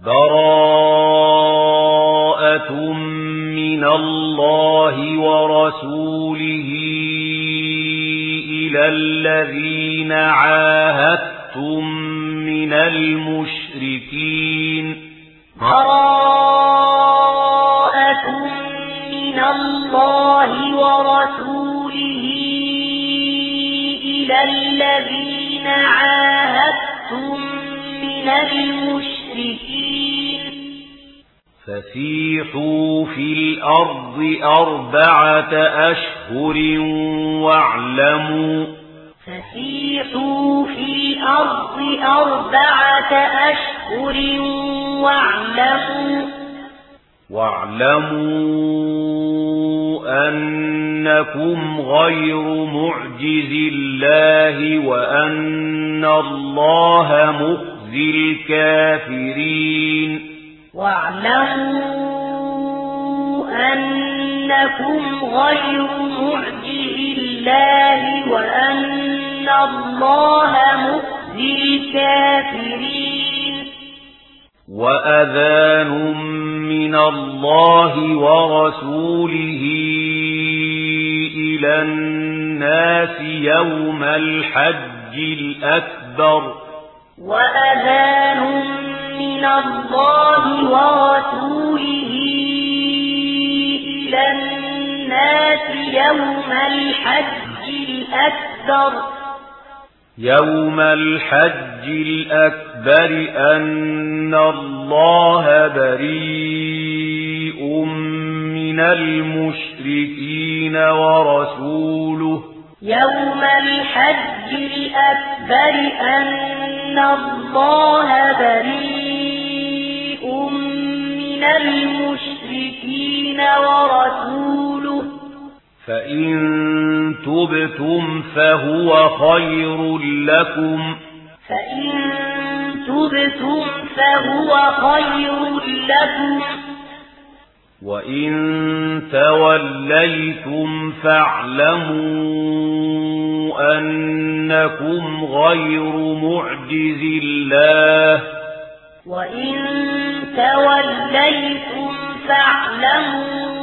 براءة من الله ورسوله إلى الذين عاهدتم من المشركين براءة من الله ورسوله إلى الذين عاهدتم من المشركين فسيحوا في الأرض 4 أشهر واعلموا فسيحوا في الأرض 4 أشهر واعلموا أنكم غير معجز الله وأن الله مخزي الكافرين واعلموا أنكم غير معجز الله وأن الله مخزي الكافرين وأذان من الله ورسوله إلى الناس يوم الحج الأكبر وأذان من الله ورسوله إلى الناس يوم الحج الأكبر أن الله بريء من المشركين ورسوله يوم الحج الأكبر أن الله بريء من المشركين ورسوله فإن تبتم فهو خير لكم وإن توليتم فاعلموا أنكم غير معجز الله وإن توليتم فاعلموا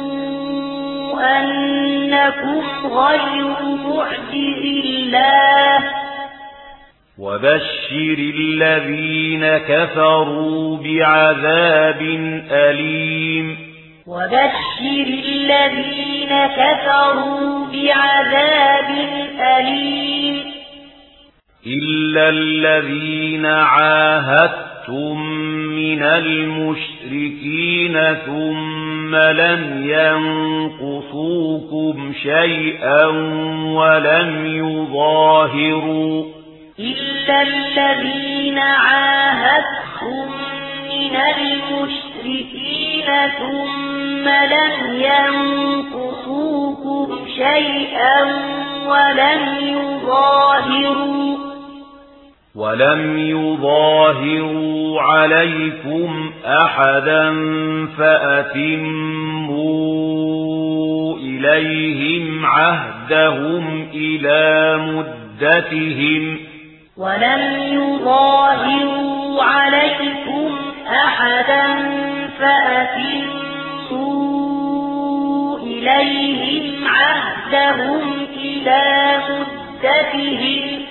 أنكم غير معجز الله وبشر الذين كفروا بعذاب أليم وبشر الذين كفروا بعذاب أليم إلا الذين عاهدتم من المشركين ثم لم ينقصوكم شيئا ولم يظاهروا إلا الذين عاهدتم من المشركين ثم لم ينقصوكم شيئا ولم يظاهروا عليكم أحدا فأتموا إليهم عهدهم إلى مدتهم ولم يظاهروا عليكم أحدا فأتموا إليهم عهدهم إلى مدتهم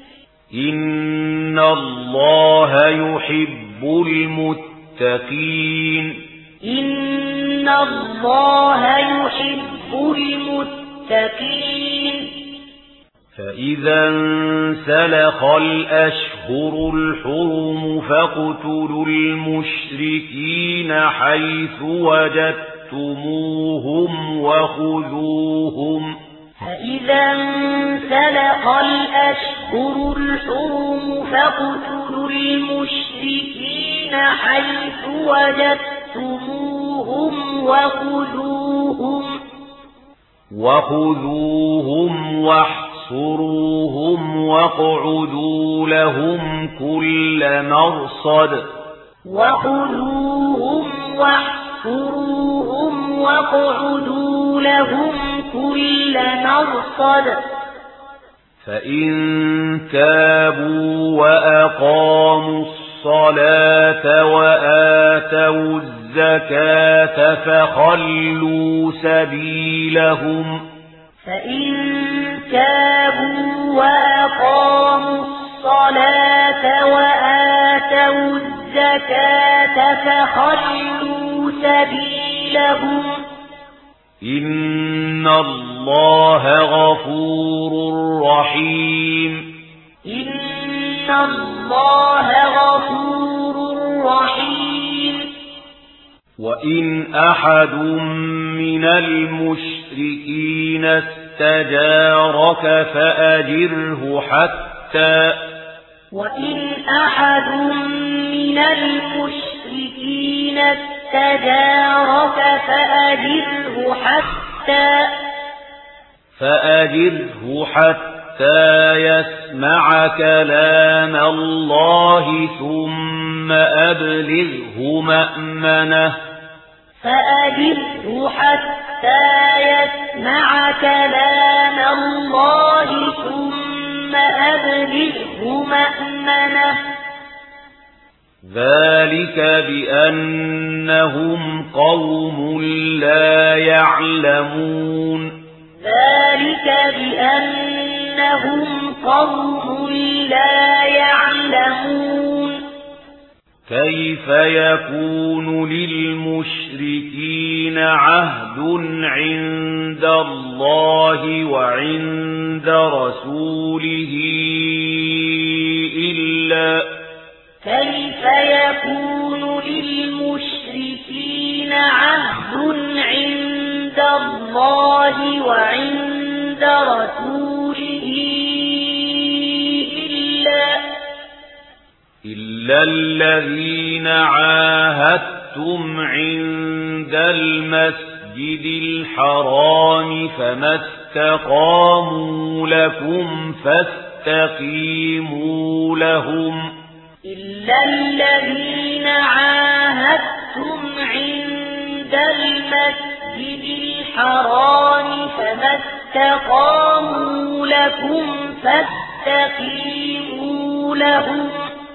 إن الله يحب المتقين إن الله يحب المتقين فإذا انسلخ الأشهر الحرم فاقتلوا المشركين حيث وجدتموهم وخذوهم فإذا انسلخ الأشهر الحرم فاقتلوا المشركين حيث وجدتموهم وخذوهم واحصروهم واقعدوا لهم كل مرصد وخذوهم واحصروهم واقعدوا لهم كل مرصد فإن تابوا وأقاموا الصلاة وآتوا الزكاة فخلوا سبيلهم فإن تابوا وأقاموا الصلاة وآتوا الزكاة فخلوا سبيلهم إن الله غفور رحيم إن الله غفور رحيم وإن أحد من المشركين استجارك فأجره حتى وإن أحد من المشركين استجارك فأجره حتى يسمع كلام الله ثم أبلغه مأمنه فأجره حتى يسمع كلام الله ثم أبلغه مأمنه ذلك بأنهم قوم لا يعلمون ذلك بأنهم قوم لا يعلمون كيف يكون للمشركين عهد عند الله وعند رسوله كيف يكون للمشركين عهد عند الله وعند رسوله إلا الذين عاهدتم عند المسجد الحرام فما استقاموا لكم فاستقيموا لهم إلا الذين عاهدتم عند المسجد الحرام فما استقاموا لكم فاستقيموا لهم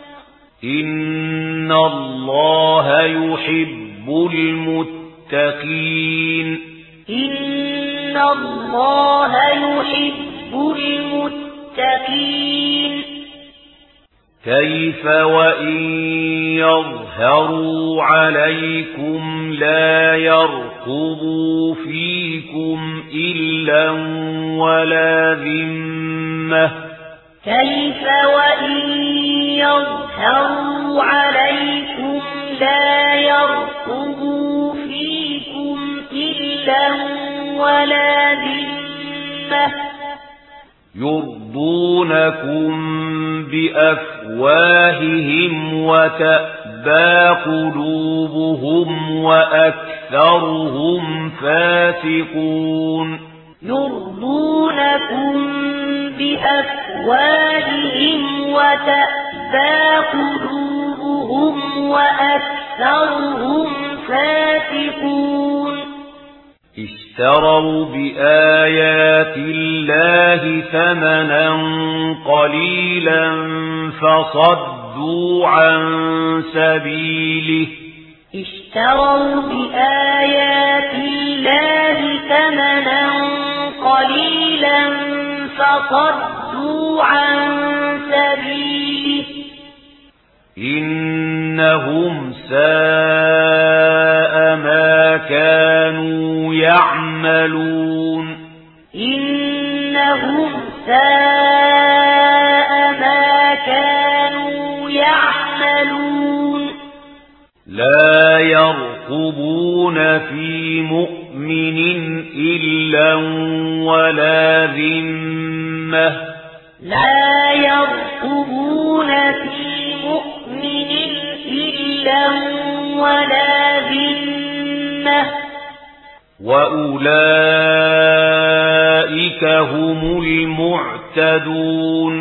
إن الله يحب المتقين إن الله يحب المتقين كيف وإن يظهروا عليكم لا يرقبوا فيكم إلا ولا ذمة كيف وإن يظهروا عليكم لا يرقبوا فيكم إلا ولا ذمة يرضونكم بأفواههم وتأبى قلوبهم وأكثرهم فاسقون يرضونكم بأفواههم وتأبى قلوبهم وأكثرهم فاسقون اشتروا بآيات الله ثمنا قليلا فصدوا عن سبيله اشتروا بآيات الله ثمنا قليلا فصدوا عن سبيله إنهم ساء ما كانوا يعملون إنهم ساء ما كانوا يعملون لا يرقبون في مؤمن إلا ولا ذمة لا يرقبون في مؤمن إلا ولا ذمة وأولئك هم المعتدون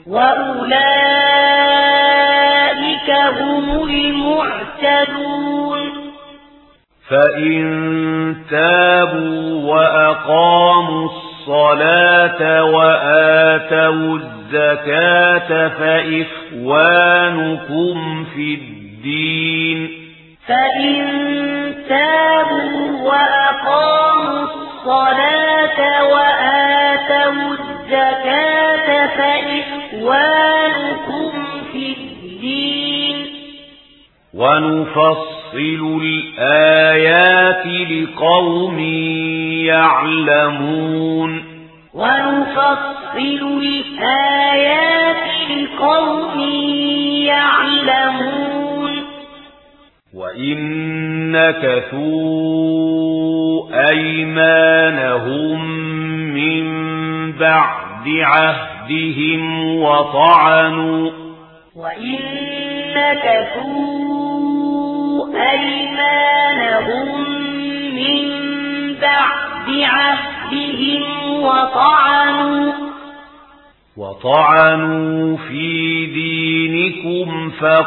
وأولئك هم المعتدون فإن تابوا وأقاموا الصلاة وآتوا الزكاة فإخوانكم في الدين فإن تابوا وأقاموا الصلاة وآتوا الزكاة فإخوانكم في الدين ونفصل الآيات لقوم يعلمون ونفصل الآيات لقوم يعلمون وإن نكثوا أيمانهم من بعد عهدهم وإن نكثوا أيمانهم من بعد عهدهم وطعنوا في دينكم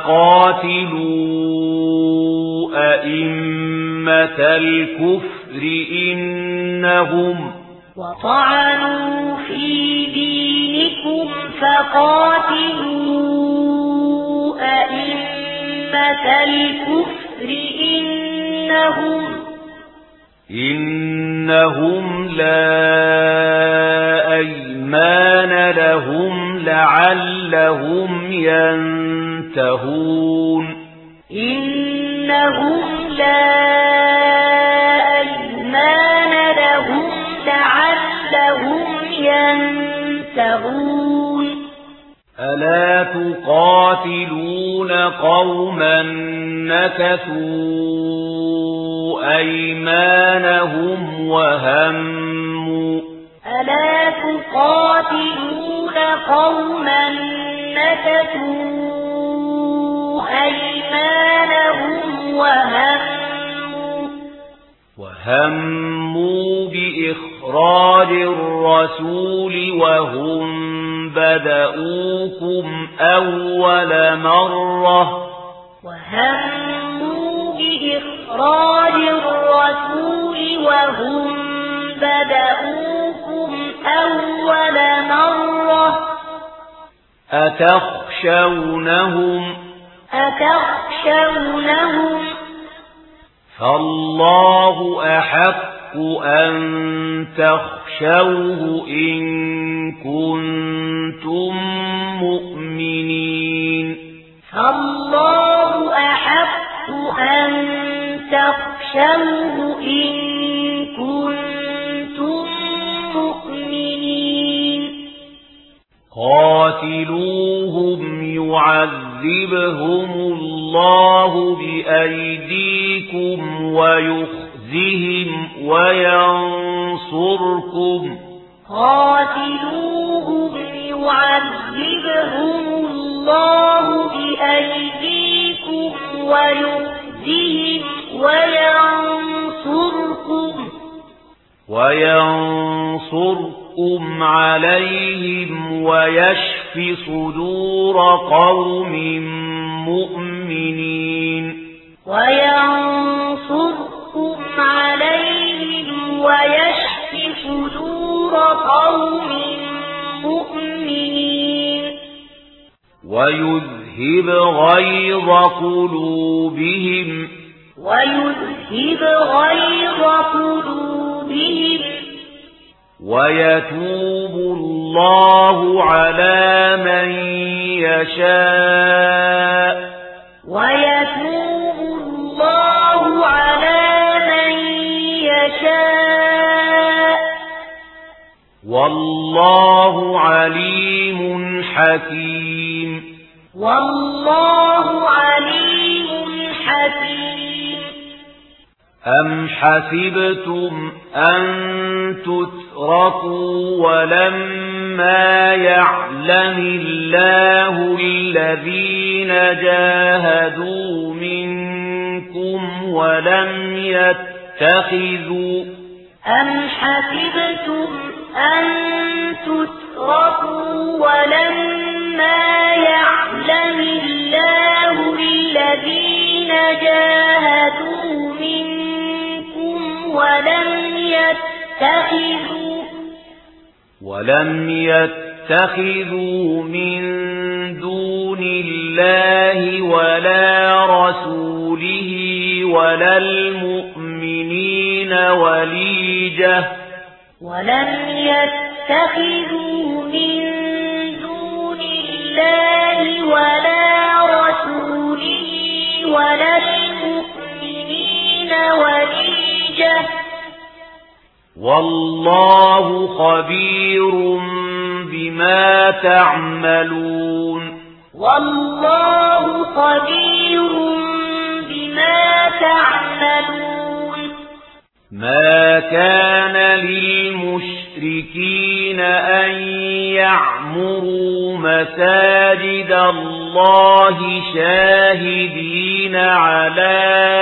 فقاتلوا أئمة الكفر إنهم إنهم لا أيمان لهم لعلهم ينتهون إنهم لا أيمان لهم لعلهم ينتهون ألا تقاتلون قوما نكثوا أيمانهم وهموا ألا تقاتلون قوما نكثوا أيمانهم وهموا بإخراج الرسول وهم بدؤوكم أول مرة أتخشونهم فالله أحق أن تخشوه إن كنتم مؤمنين فالله أحق أن تخشوه إن كنتم مؤمنين قاتلوهم يعذبهم الله بأيديكم ويخزهم وينصركم قاتلوهم يعذبهم الله بأيديكم ويخزهم وينصركم عليهم ويشف صدور قوم مؤمنين وينصركم عليهم ويشف صدور قوم مؤمنين ويذهب غيظ قلوبهم ويتوب الله على من يشاء والله عليم حكيم أم حسبتم أن تتركوا ولما يعلم الله الذين جاهدوا منكم ولم يتخذوا ولم يتخذوا من دون الله ولا رسوله ولا المؤمنين وليجة ولم يتخذوا من دون الله ولا رسوله ولا المؤمنين وليجة والله خبير بما تعملون والله خبير بما تعملون ما كان للمشركين أن يعمروا مساجد الله شاهدين على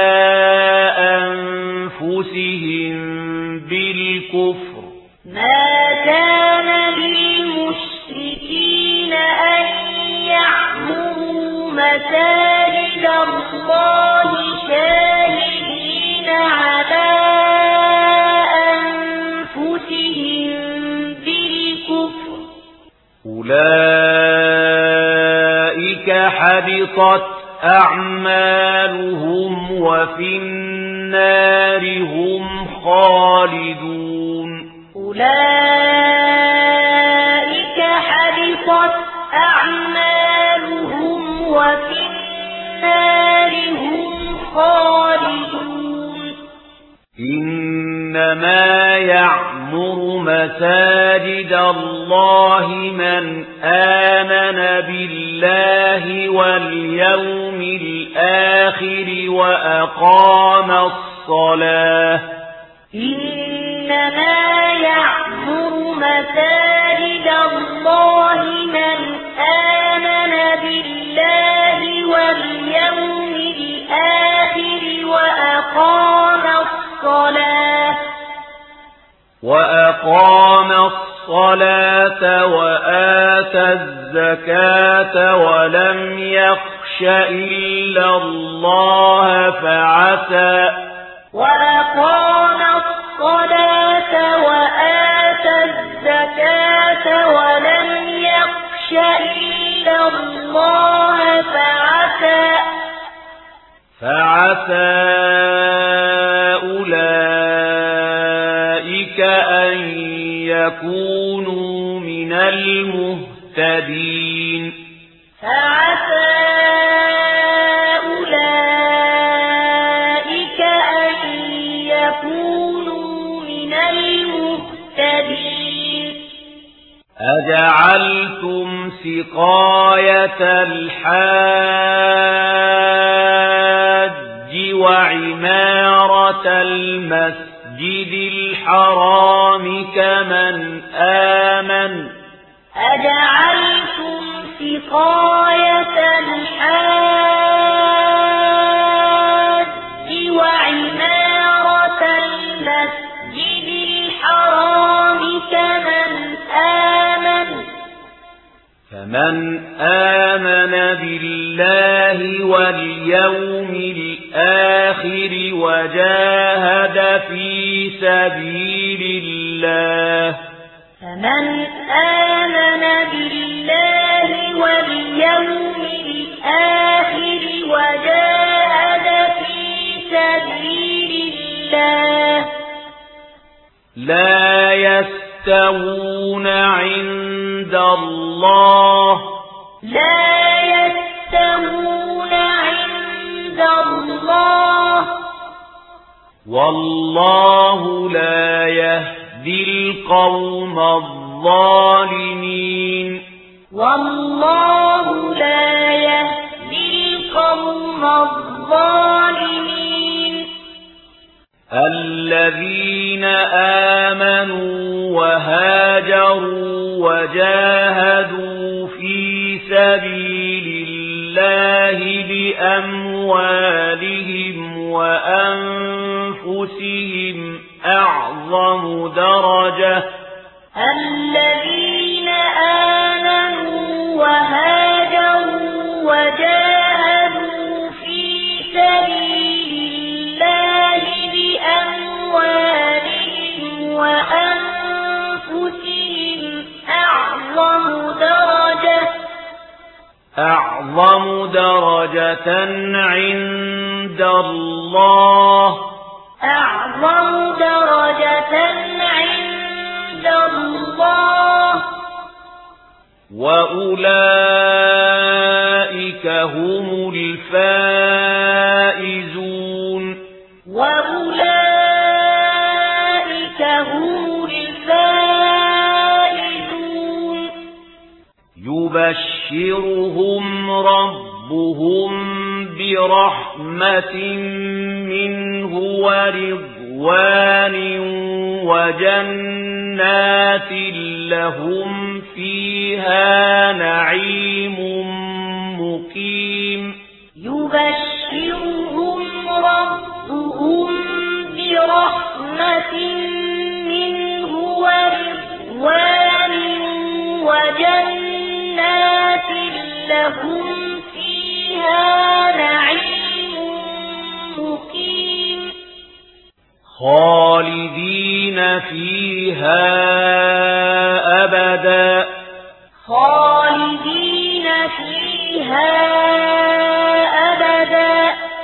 أنفسهم بالكفر ما كان للمشركين أن يعمروا مساجد الله شاهدين على أنفسهم بالكفر أولئك حبطت أعمالهم وفي النار هم خالدون أولئك حبطت أعمالهم وفي النار هم خالدون إنما يعمر مساجد الله من آمن بالله واليوم الآخر وأقام الصلاة إنما يعمر مساجد الله من آمن بالله واليوم الآخر وأقام الصلاة وآتى الزكاة ولم يخش إلا الله وأقام الصلاة وآتى الزكاة ولم يخش إلا الله فعسى أولئك أن يكونوا من المهتدين فعسى أولئك أن يكونوا من المهتدين أجعلتم سقاية الحاج وعمارة المسجد الحرام أجعلتم سقاية الحاج وعمارة المسجد الحرام كمن آمن بالله واليوم الآخر وجاهد في سبيل الله فمن آمن بالله واليوم الآخر وجاهد في سبيل الله لا يستوون عند الله والله لا يهدي القوم الظالمين الذين آمنوا وهاجروا وجاهدوا في سبيل الله بأموالهم وأنفسهم أعظم درجة الذين آمنوا وهاجروا وجاهدوا في سبيل الله بأموالهم وأنفسهم أعظم درجة عند عند الله أعظم درجة عند الله وأولئك هم الفائزون وأولئك هم الفائزون يبشرهم ربهم برحمة منه ورضوان وجنات لهم فيها نعيم مقيم يبشرهم ربهم برحمة منه ورضوان وجنات لهم فيها نعيم مقيم خالدين فيها أبدا خالدين فيها أبدا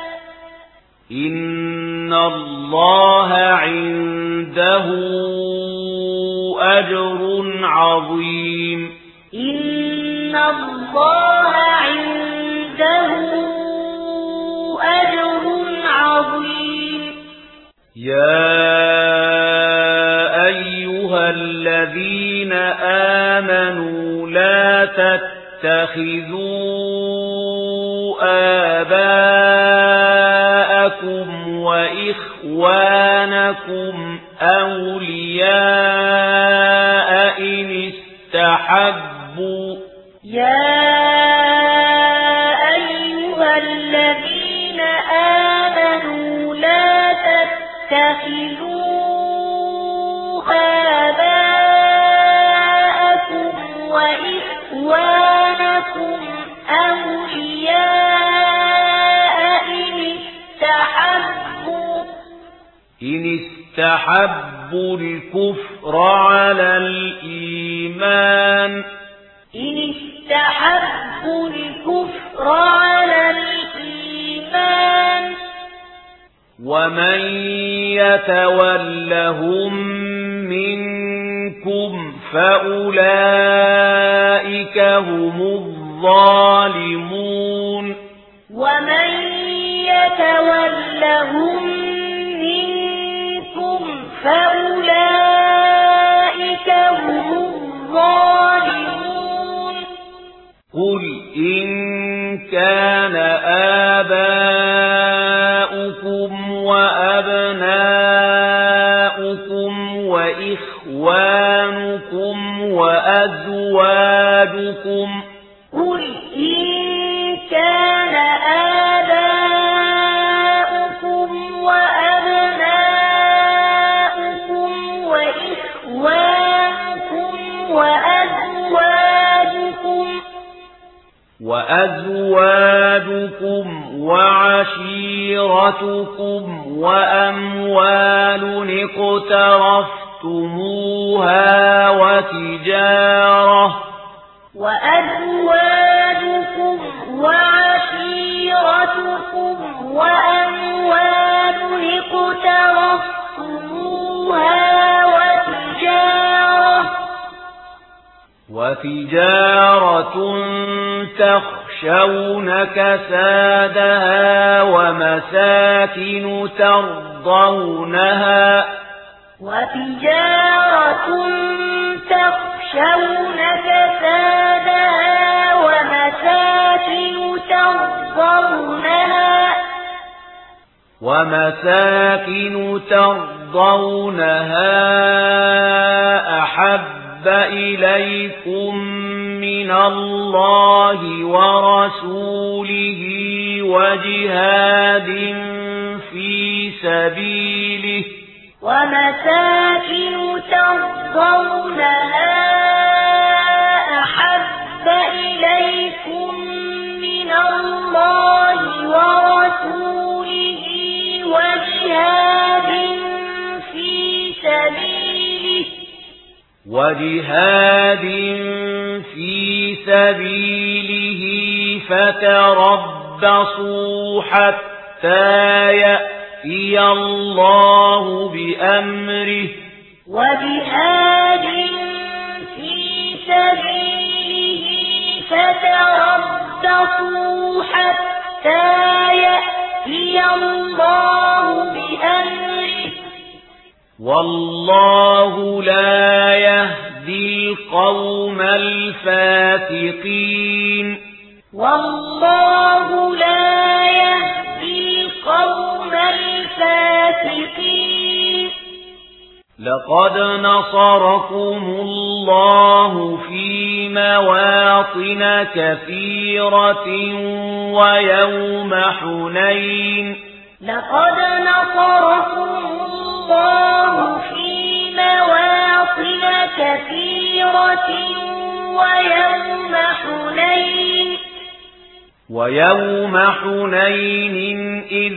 إن الله عنده أجر عظيم إن الله عنده أجر عظيم يا أيها الذين آمنوا لا تتخذوا آباءكم وإخوانكم أولياء إن استحبوا الذين آمنوا لا تتخذوا آباءكم وإخوانكم أولياء إن استحبوا الكفر على الإيمان ومن يتولهم منكم فأولئك هم الظالمون ومن يتولهم منكم فأولئك هم الظالمون قل إن كان آباؤكم وأبناؤكم وإخوانكم وأزواجكم قل إن كان آباؤكم وأبناؤكم وأزواجكم وعشيرتكم وأموال اقترفتموها وتجارة تخشون كسادها ومساكن ترضونها أحب إليكم من الله ورسوله وجهاد في سبيله فتربصوا حتى حتى يأتي الله بأمره وجهاد في سبيله فتربصوا حتى يأتي الله بأمره والله لا يهدي القوم الفاسقين والله لا يهدي القوم الفاسقين لقد نصركم الله في مواطن كثيرة ويوم حنين لقد نصركم الله في مواطن كثيرة ويوم حنين إذ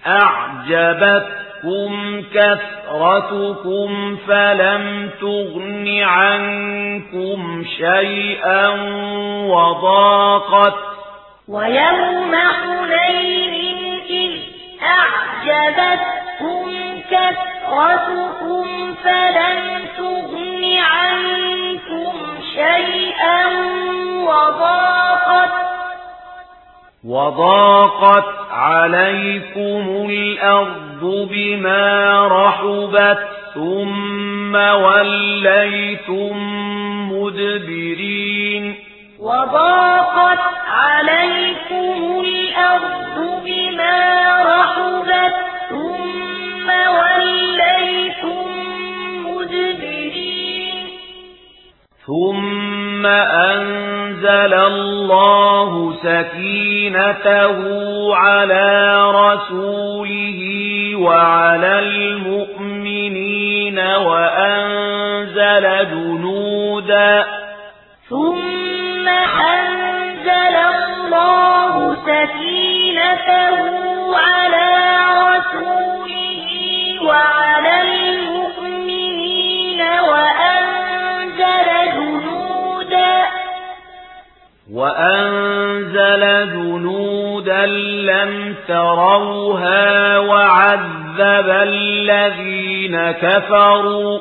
أعجبتكم كثرتكم فلم تغن عنكم شيئا ويوم حنين إذ أعجبتكم كثرتكم فلم تغن عنكم شيئا وضاقت عليكم الأرض بما رحبت ثم وليتم مدبرين وضاقت عليكم الأرض بما رحبت ثم وليتم مدبرين ثم أنزل الله سكينته على رسوله وعلى المؤمنين وأنزل جنودا ثم أنزل الله سكينته على رسوله وعلى المؤمنين وأنزل جنودا لم تروها وعذب الذين كفروا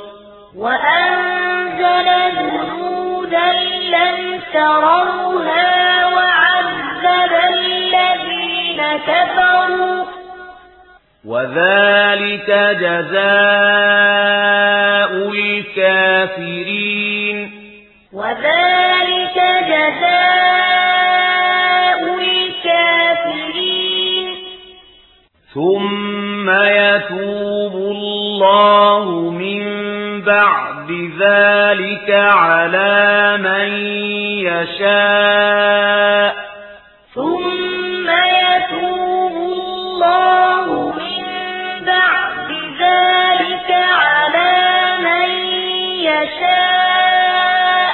وأنزل جنودا لم تروها وعذب الذين كفروا وذلك جزاء الكافرين وذلك جزاء الكافرين ثم يتوب الله من بعد ذلك على من يشاء ثم يتوب الله من بعد ذلك على من يشاء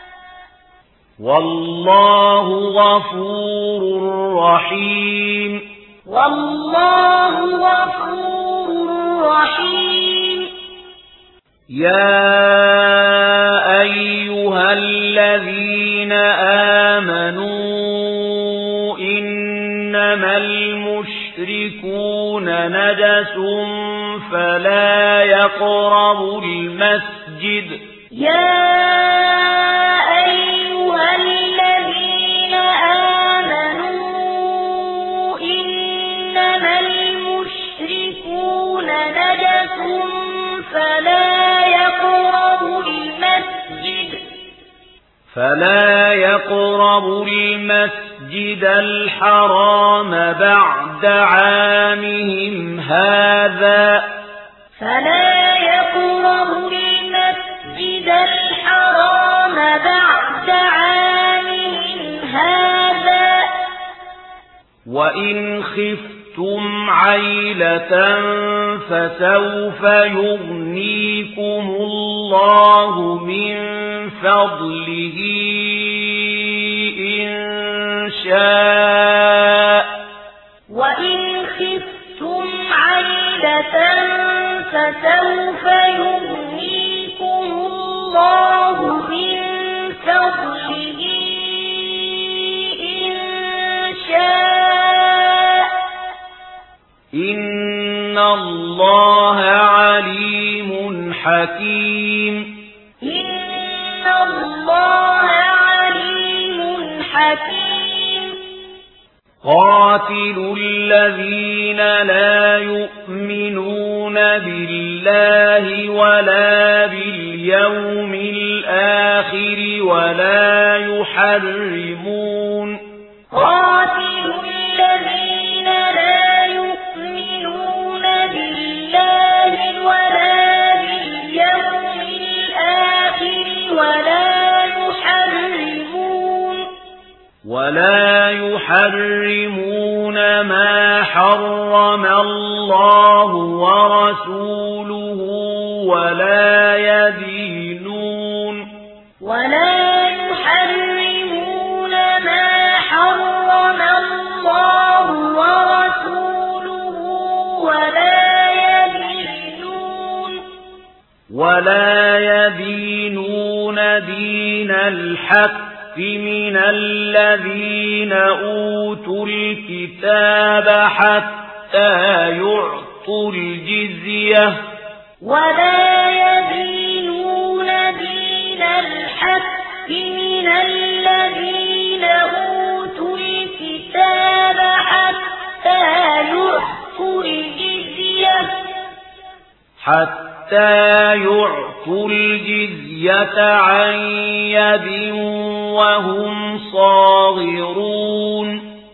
والله غفور رحيم والله غفور رحيم يا أيها الذين آمنوا إنما المشركون نجس فلا يقربوا المسجد يا أيها الذين آمنوا إنما المشركون نجس فلا يقربوا المسجد الحرام بعد عامهم هذا فلا يقربوا المسجد الحرام بعد عامهم هذا وإن خفتم عيلة فسوف يغنيكم الله من فضله إن شاء وإن خفتم عيلة فسوف يغنيكم الله من فضله إن شاء إن الله عليم حكيم إن الله عليم حكيم قاتلوا الذين لا يؤمنون بالله ولا باليوم الآخر ولا يحرمون قاتلوا الذين لا يؤمنون بالله ولا باليوم الآخر ولا يحرمون ما حرم الله ورسوله ولا يدينون ما حرم الله ورسوله ولا يدينون دين الحق من الذين أوتوا الكتاب حتى يعطوا الجزية ولا يدينون دين الحق من الذين أوتوا الكتاب حتى يعطوا الجزية عن يد وهم صاغرون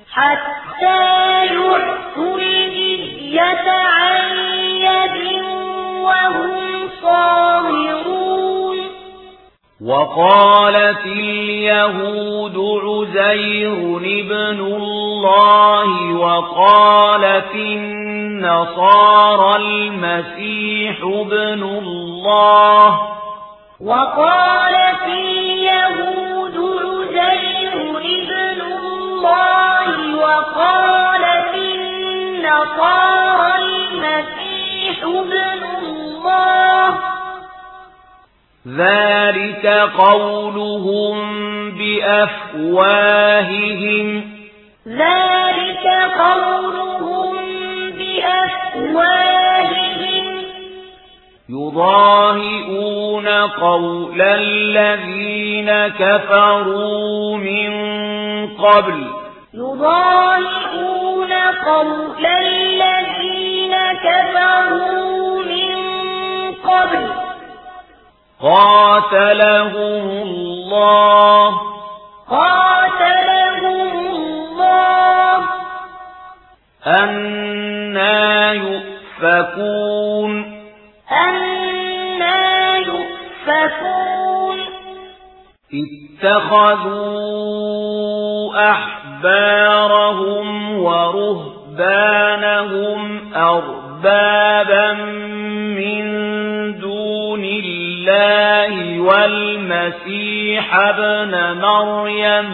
وقالت اليهود عزير ابن الله وقالت النصارى المسيح ابن الله وقالت اليهود عزير ابن الله وقالت النصارى المسيح ابن الله ذلك قولهم بأفواههم يضاهئون قول الذين كفروا من قبل قاتلهم الله أنى يؤفكون اتخذوا أحبارهم ورهبانهم أربابا من دون الله والمسيح ابن مريم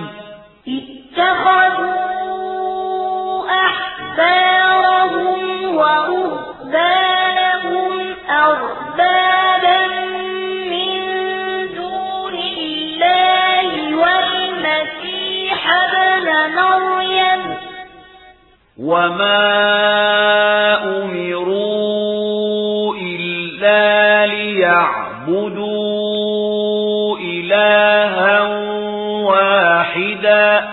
وما أمروا إلا ليعبدوا إلها واحدا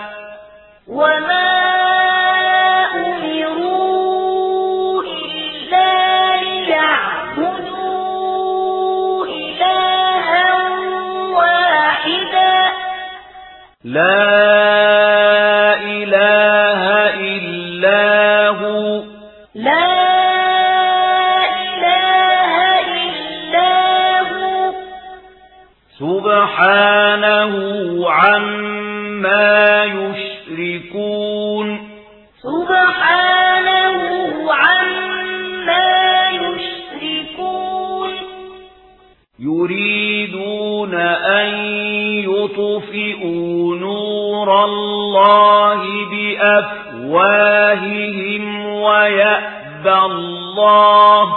لا إله إلا هو سبحانه عما يشركون يريدون أن يطفئوا نور الله بأفواههم ويأبى الله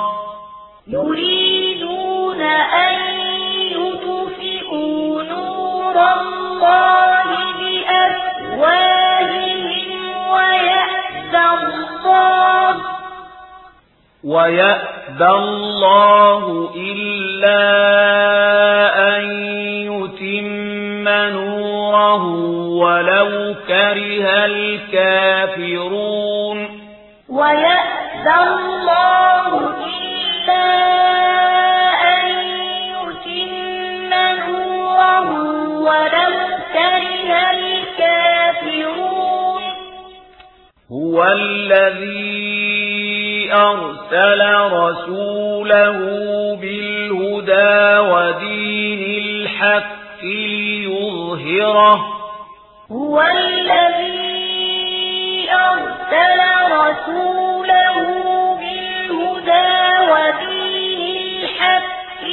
ويأبى الله إلا أن يتم نوره ولو كره الكافرون ويأبى الله إلا أن يتم نوره ولو كره الكافرون هو الذي أرسل رسوله بالهدى ودين الحق ليظهره هو الذي أرسل رسوله بالهدى ودين الحق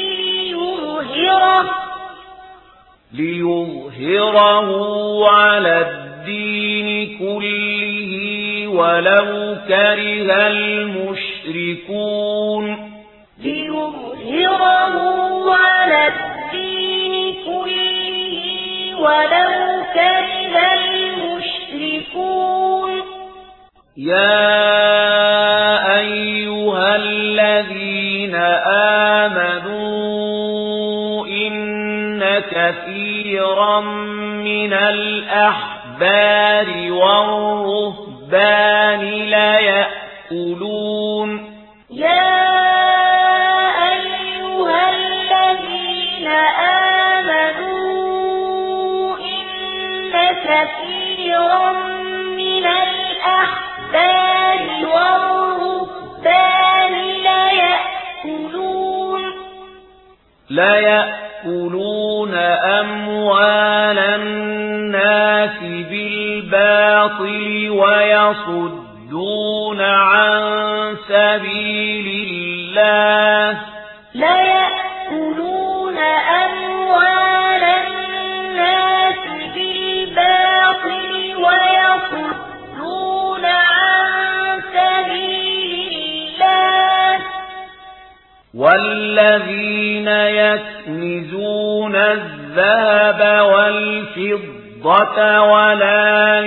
ليظهره على الدين كله ولو كره المشركون ليظهره على الدين كله ولو كره المشركون يا أيها الذين آمنوا إن كثيرا من الأحبار والرهبان ليأكلون يا أيها الذين آمنوا إن كثيرا من الأحبار والرهبان ليأكلون أموال الناس بالباطل ويصدون عن سبيل الله ليأكلون أموال الناس بالباطل ويصدون عن سبيل الله والذين يكنزون الذهب والفضة ولا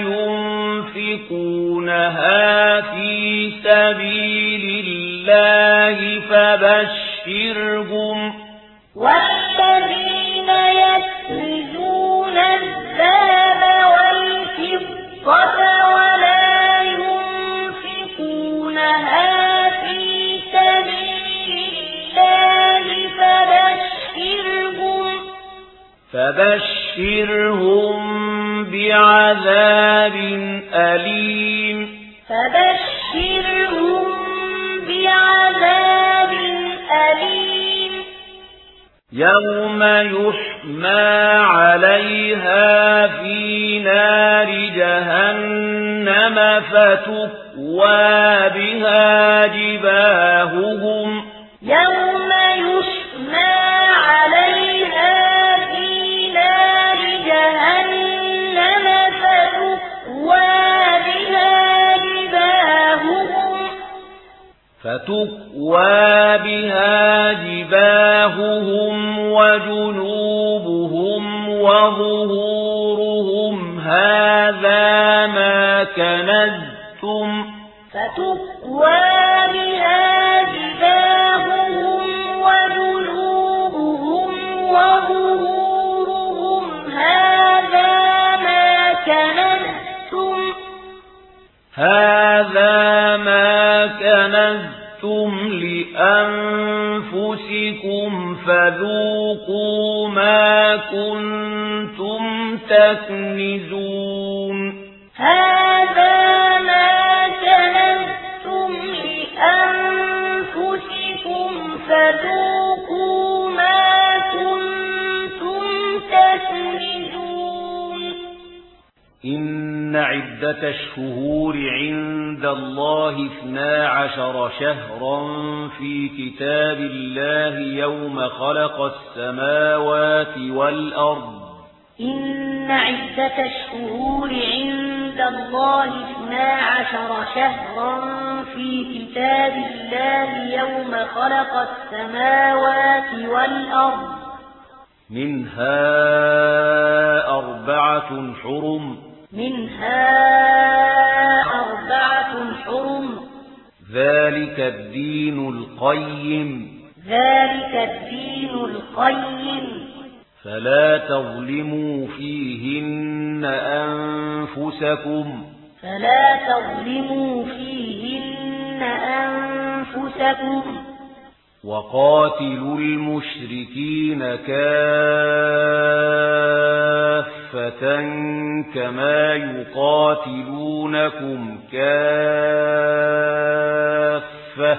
ينفقونها في سبيل الله فبشرهم والذين يكنزون الذهب والفضة ولا ينفقونها في سبيل الله فبشرهم بعذاب أليم يوم يحمى عليها في نار جهنم فتكوى بها جباههم يوم يحمى عليها في نار جهنم فتكوى بها جباههم وجنوبهم وظهورهم هذا ما كنزتم هذا ما كنزتم لأنفسكم فذوقوا ما كنتم تكنزون هذا ما كنزتم لأنفسكم فذوقوا ما كنتم تكنزون إن عدة الشهور عند الله 12 شهرا في كتاب الله يوم خلق السماوات والأرض إن عدة الشهور عند الله 12 شهرا في كتاب الله يوم خلق السماوات والأرض منها 4 حرم ذلك الدين القيم فلا تظلموا فيهن أنفسكم وقاتلوا المشركين كافة كما يقاتلونكم كافة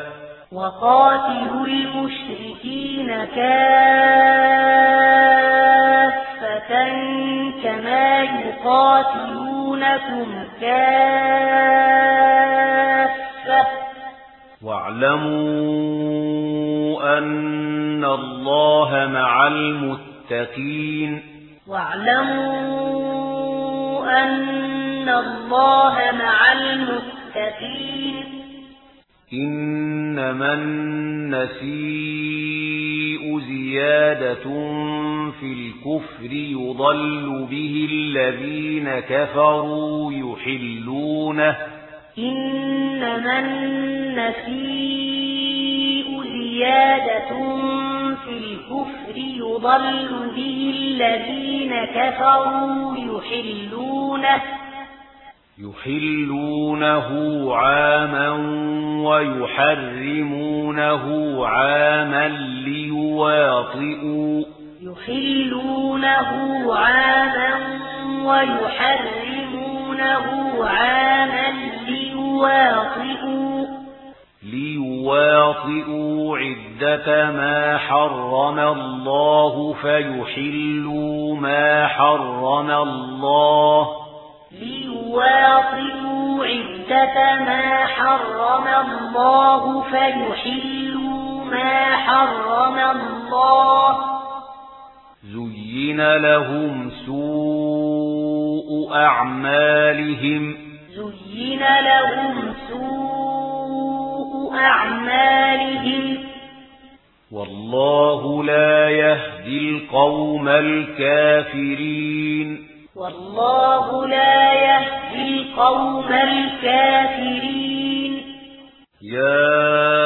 واعلموا أن الله مع المتقين إنما النسيء زيادة في الكفر يضل به الذين كفروا يحلونه عاما ويحرمونه عاما ليواطئوا عدة ما حرم الله فيحلوا ما حرم الله زين لهم سوء أعمالهم والله لا يهدي القوم الكافرين يا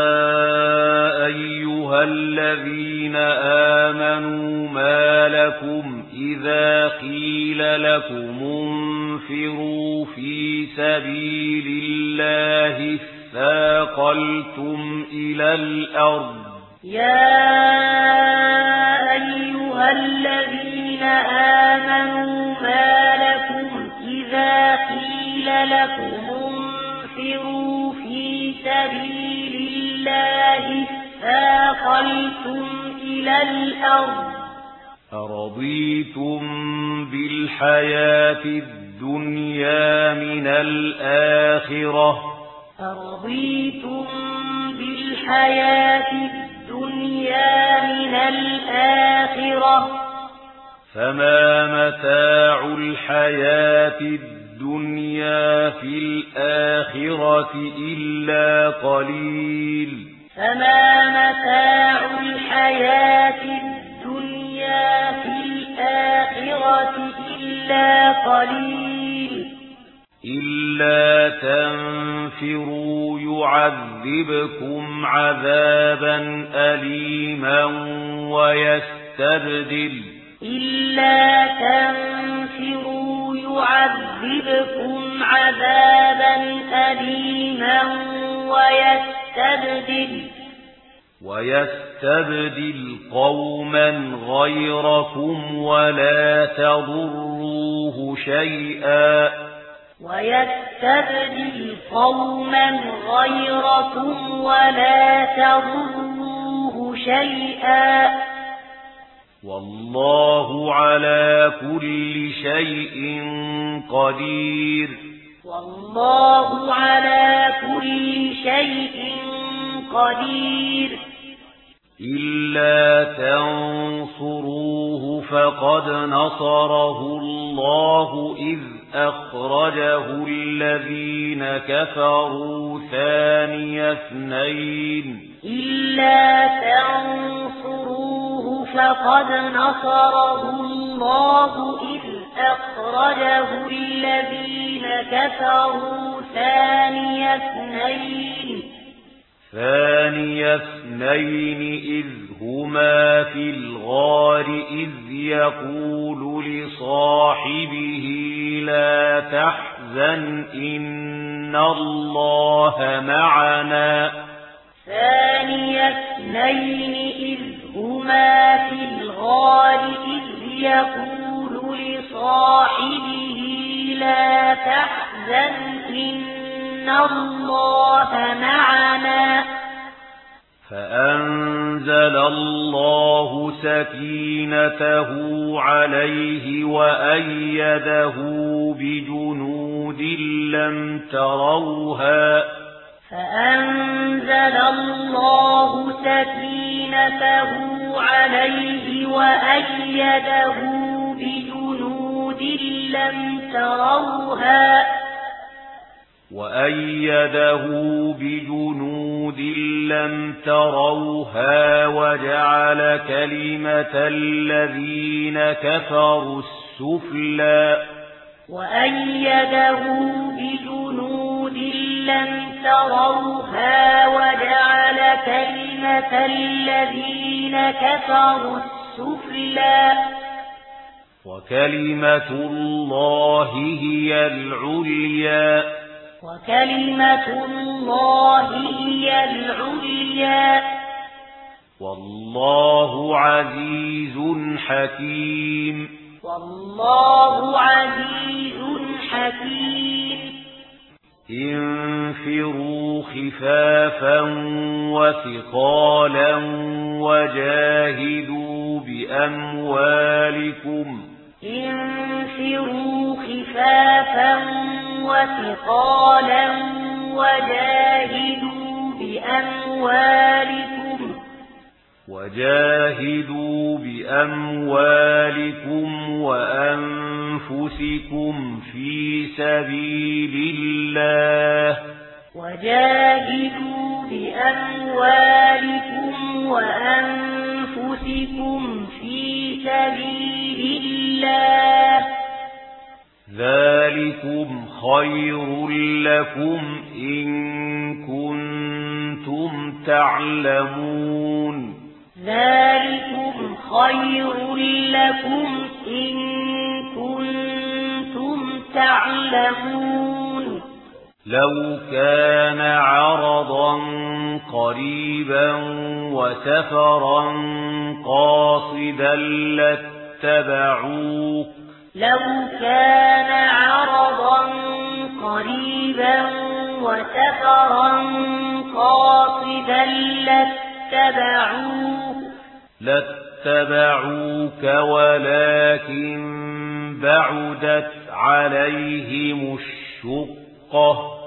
أيها الذين آمنوا ما لكم إذا قيل لكم انفروا في سبيل الله اثاقلتم إلى الأرض أرضيتم بالحياة الدنيا من الآخرة فما متاع الحياة الدنيا في الآخرة إلا قليل إلا تنفروا يعذبكم عذابا أليما ويستبدل قوما غيركم ولا تضروه شيئا والله على كل شيء قدير إلا تنصروه فقد نصره الله إذ أخرجه الذين كفروا ثاني اثنين ثاني اثنين إذ هما في الغار إذ يقول لصاحبه لا تحزن إن الله معنا ثاني اثنين إذ هما في الغار إذ يقول لصاحبه لا تحزن إن الله معنا فأنزل الله سكينته عليه وأيده بجنود لم تروها فأنزل الله سكينته عليه وأيده بجنود لم تروها وجعل كلمة الذين كفروا السفلى وأيده بجنود لم تروها وجعل كلمة الذين كفروا السفلى وكلمة الله هي العليا والله عزيز حكيم انفروا خفافا وثقالا وجاهدوا بأموالكم وأنفسكم في سبيل الله ذلكم خير لكم إن كنتم تعلمون لو كان عرضا قريبا وسفرا قاصدا لاتبعوك ولكن بعدت عليهم الشقة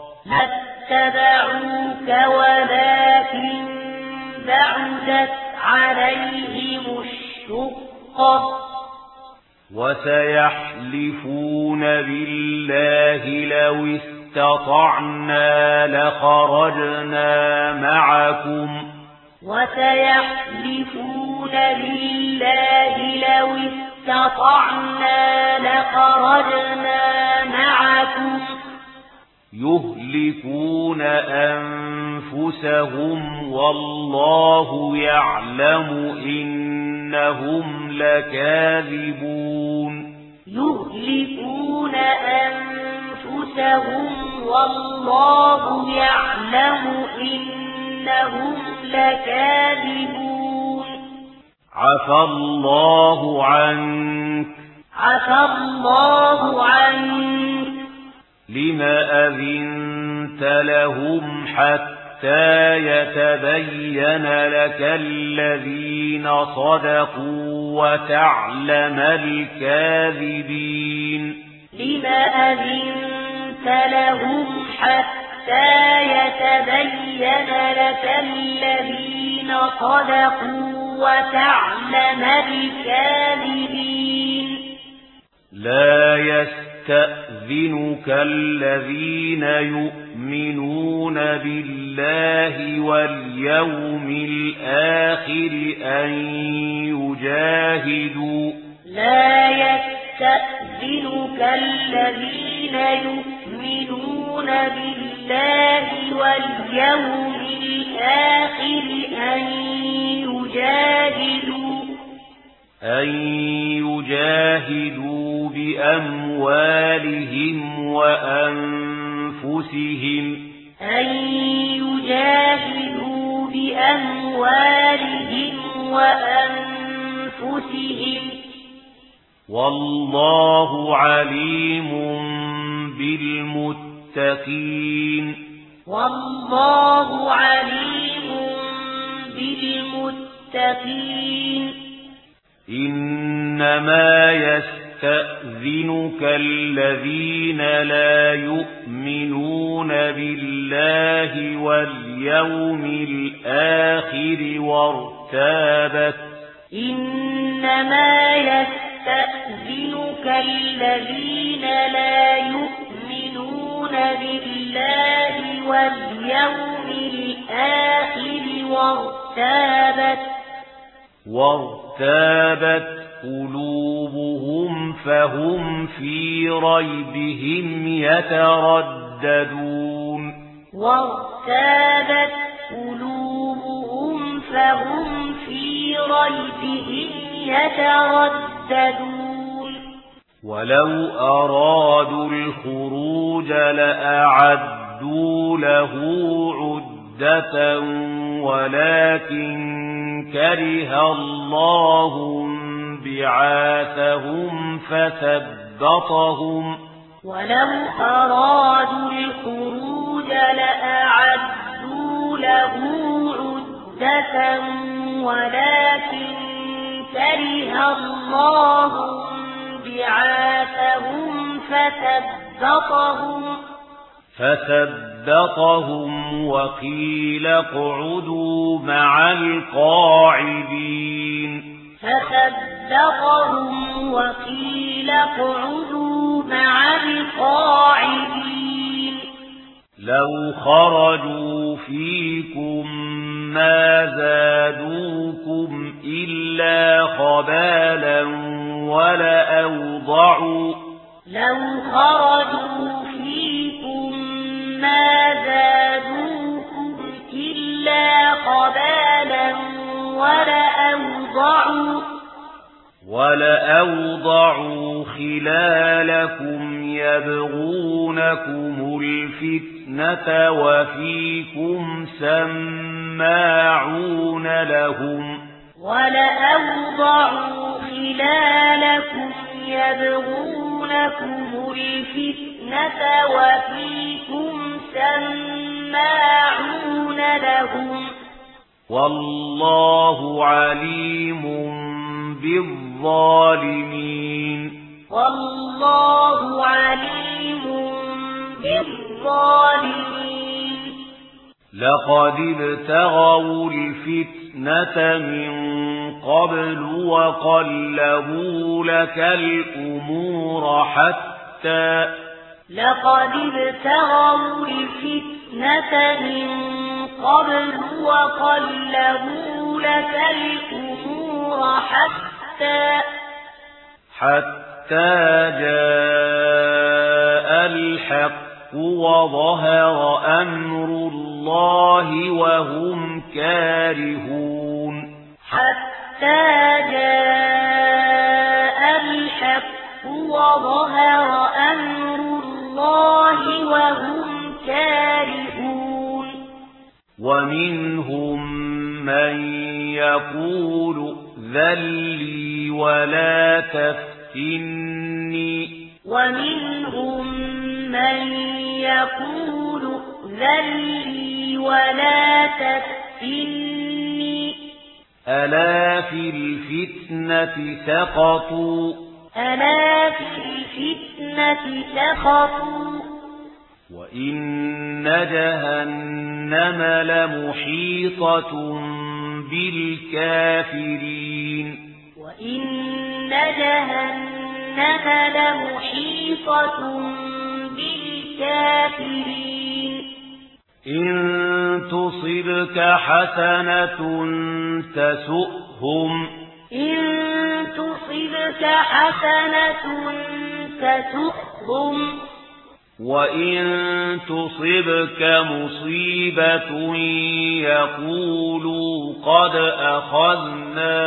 وسيحلفون بالله لو استطعنا لخرجنا معكم يهلكون أنفسهم والله يعلم إنهم لكاذبون عفى الله عنك لما أذنت لهم حتى يتبين لك الذين صدقوا وتعلم الكاذبين لا يستأذنك الذين يؤمنون بالله واليوم الآخر أن يجاهدوا الآخر أن يجاهدوا بأموالهم وأنفسهم والله عليم بالمتقين إنما يستأذنك الذين لا يؤمنون بالله واليوم الآخر وارتابت قلوبهم فهم في ريبهم يترددون ولو أرادوا الخروج لأعدوا له عدة ولكن كره الله بعاثهم فثبطهم وقيل اقعدوا مع القاعدين لو خرجوا فيكم ما زادوكم إلا خبالا ولأوضعوا خلالكم يبغونكم الفتنة وفيكم سماعون لهم والله عليم بالظالمين لقد ابتغوا الفتنة من قبل وقلبوا لك الأمور حتى جاء الحق وظهر أمر الله وهم كارهون ومنهم من يقول ائذن لي ولا تفتني ألا في الفتنة سقطوا وإن جهنم لمحيطة بالكافرين إن تصبك حسنة تسؤهم وإن تصبك مصيبة يقولوا قد أخذنا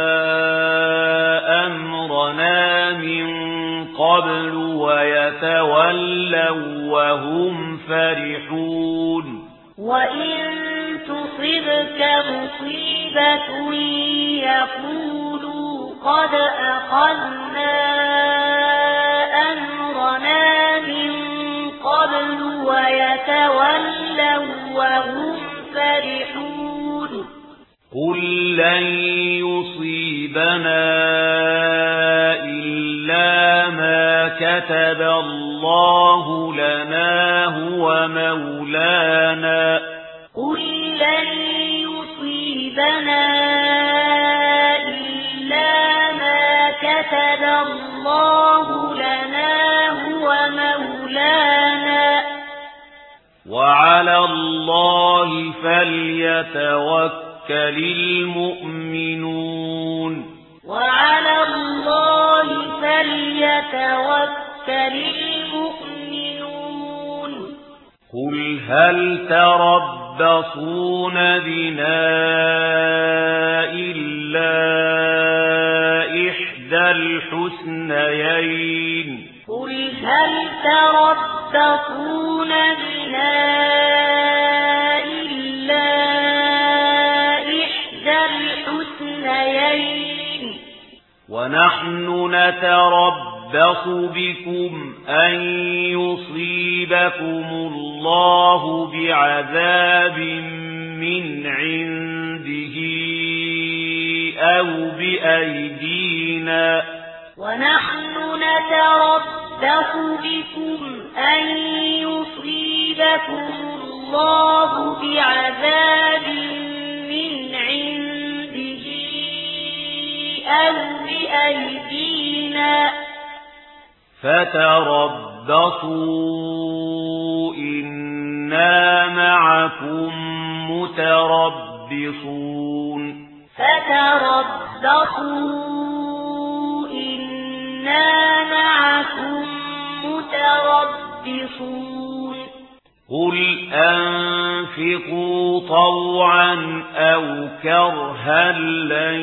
أمرنا من قبل ويتولوا وهم فرحون وإن تصبك مصيبة يقولوا قد أخذنا أمرنا من قبل ويتولوا وهم فرحون قل لن يصيبنا إلا ما كتب الله لنا هو مولانا قل لن يصيبنا إلا ما كتب الله لنا هو مولانا وعلى الله فليتوكل المؤمنون وعلى الله فليتوكل المؤمنون قل هل تربصون بنا إلا إحدى الحسنيين قل هل تربصون بنا إلا إحدى الحسنيين ونحن نتربص بكم أن يصيبكم الله بعذاب من عنده أو بأيدينا ونحن نتربص بكم أن يصيبكم الله بعذاب من عنده أو بأيدينا فتربصوا إنا معكم متربصون فتربصوا إنا معكم متربصون قل أنفقوا طوعا أو كرها لن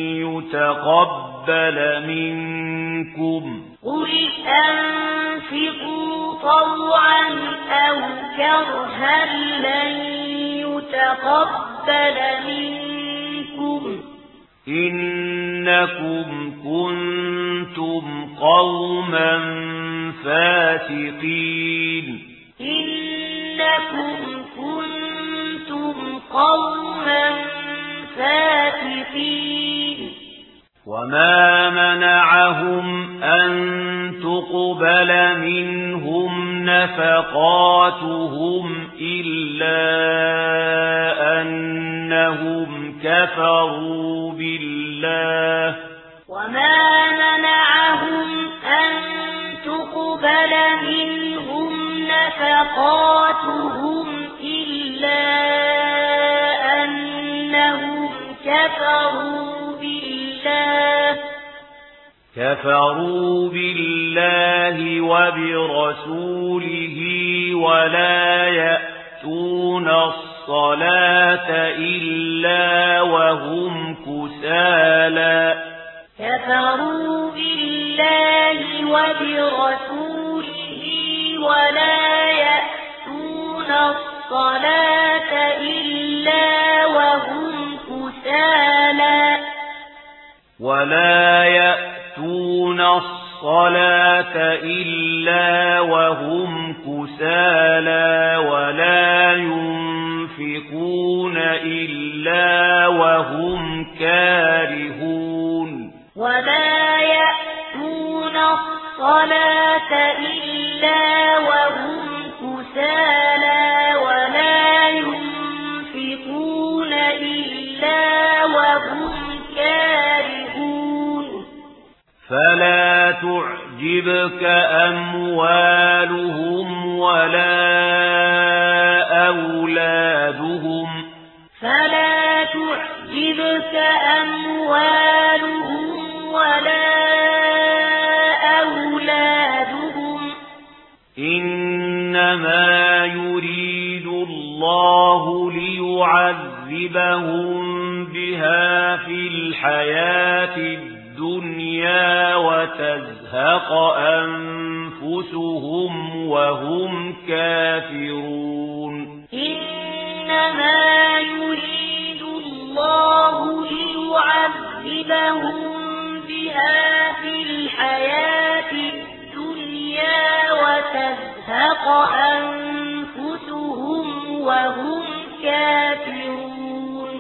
يتقبل منكم قل أنفقوا طوعا أو كرها لن يتقبل منكم إنكم كنتم قوما فاسقين إنكم كنتم قوما فاسقين وما منعهم أن تقبل منهم نفقاتهم إلا أنهم كفروا بالله وما منعهم أن تقبل منهم نفقاتهم إلا أنهم كفروا بالله وبرسوله ولا يأتون الصلاة إلا وهم كسالى كفروا بالله وبرسوله ولا يأتون الصلاة إلا وهم كسالى ولا يأتون الصلاة إلا وهم كسالى ولا ينفقون إلا وهم كارهون ولا يأتون الصلاة إلا وهم كسالى ولا ينفقون إلا وهم كارهون فلا تعجبك أموالهم ولا أولادهم فلا تعجبك أموالهم ولا أولادهم إنما إنما يريد الله ليعذبهم بها في الحياة الدنيا وتزهق أنفسهم وهم كافرون. إنما يريد الله ليعذبهم بها في الحياة الدنيا وتزهق أنفسهم وهم كافرون.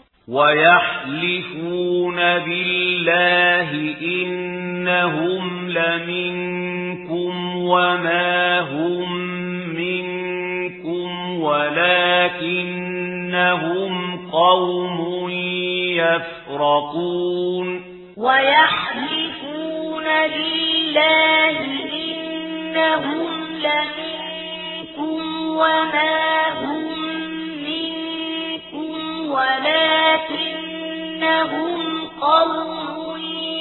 ويحلفون بالله إنهم لمنكم وما هم منكم ولكنهم قوم يفرقون. ويحلفون بالله إنهم لمنكم وما هم منكم ولكنهم قوم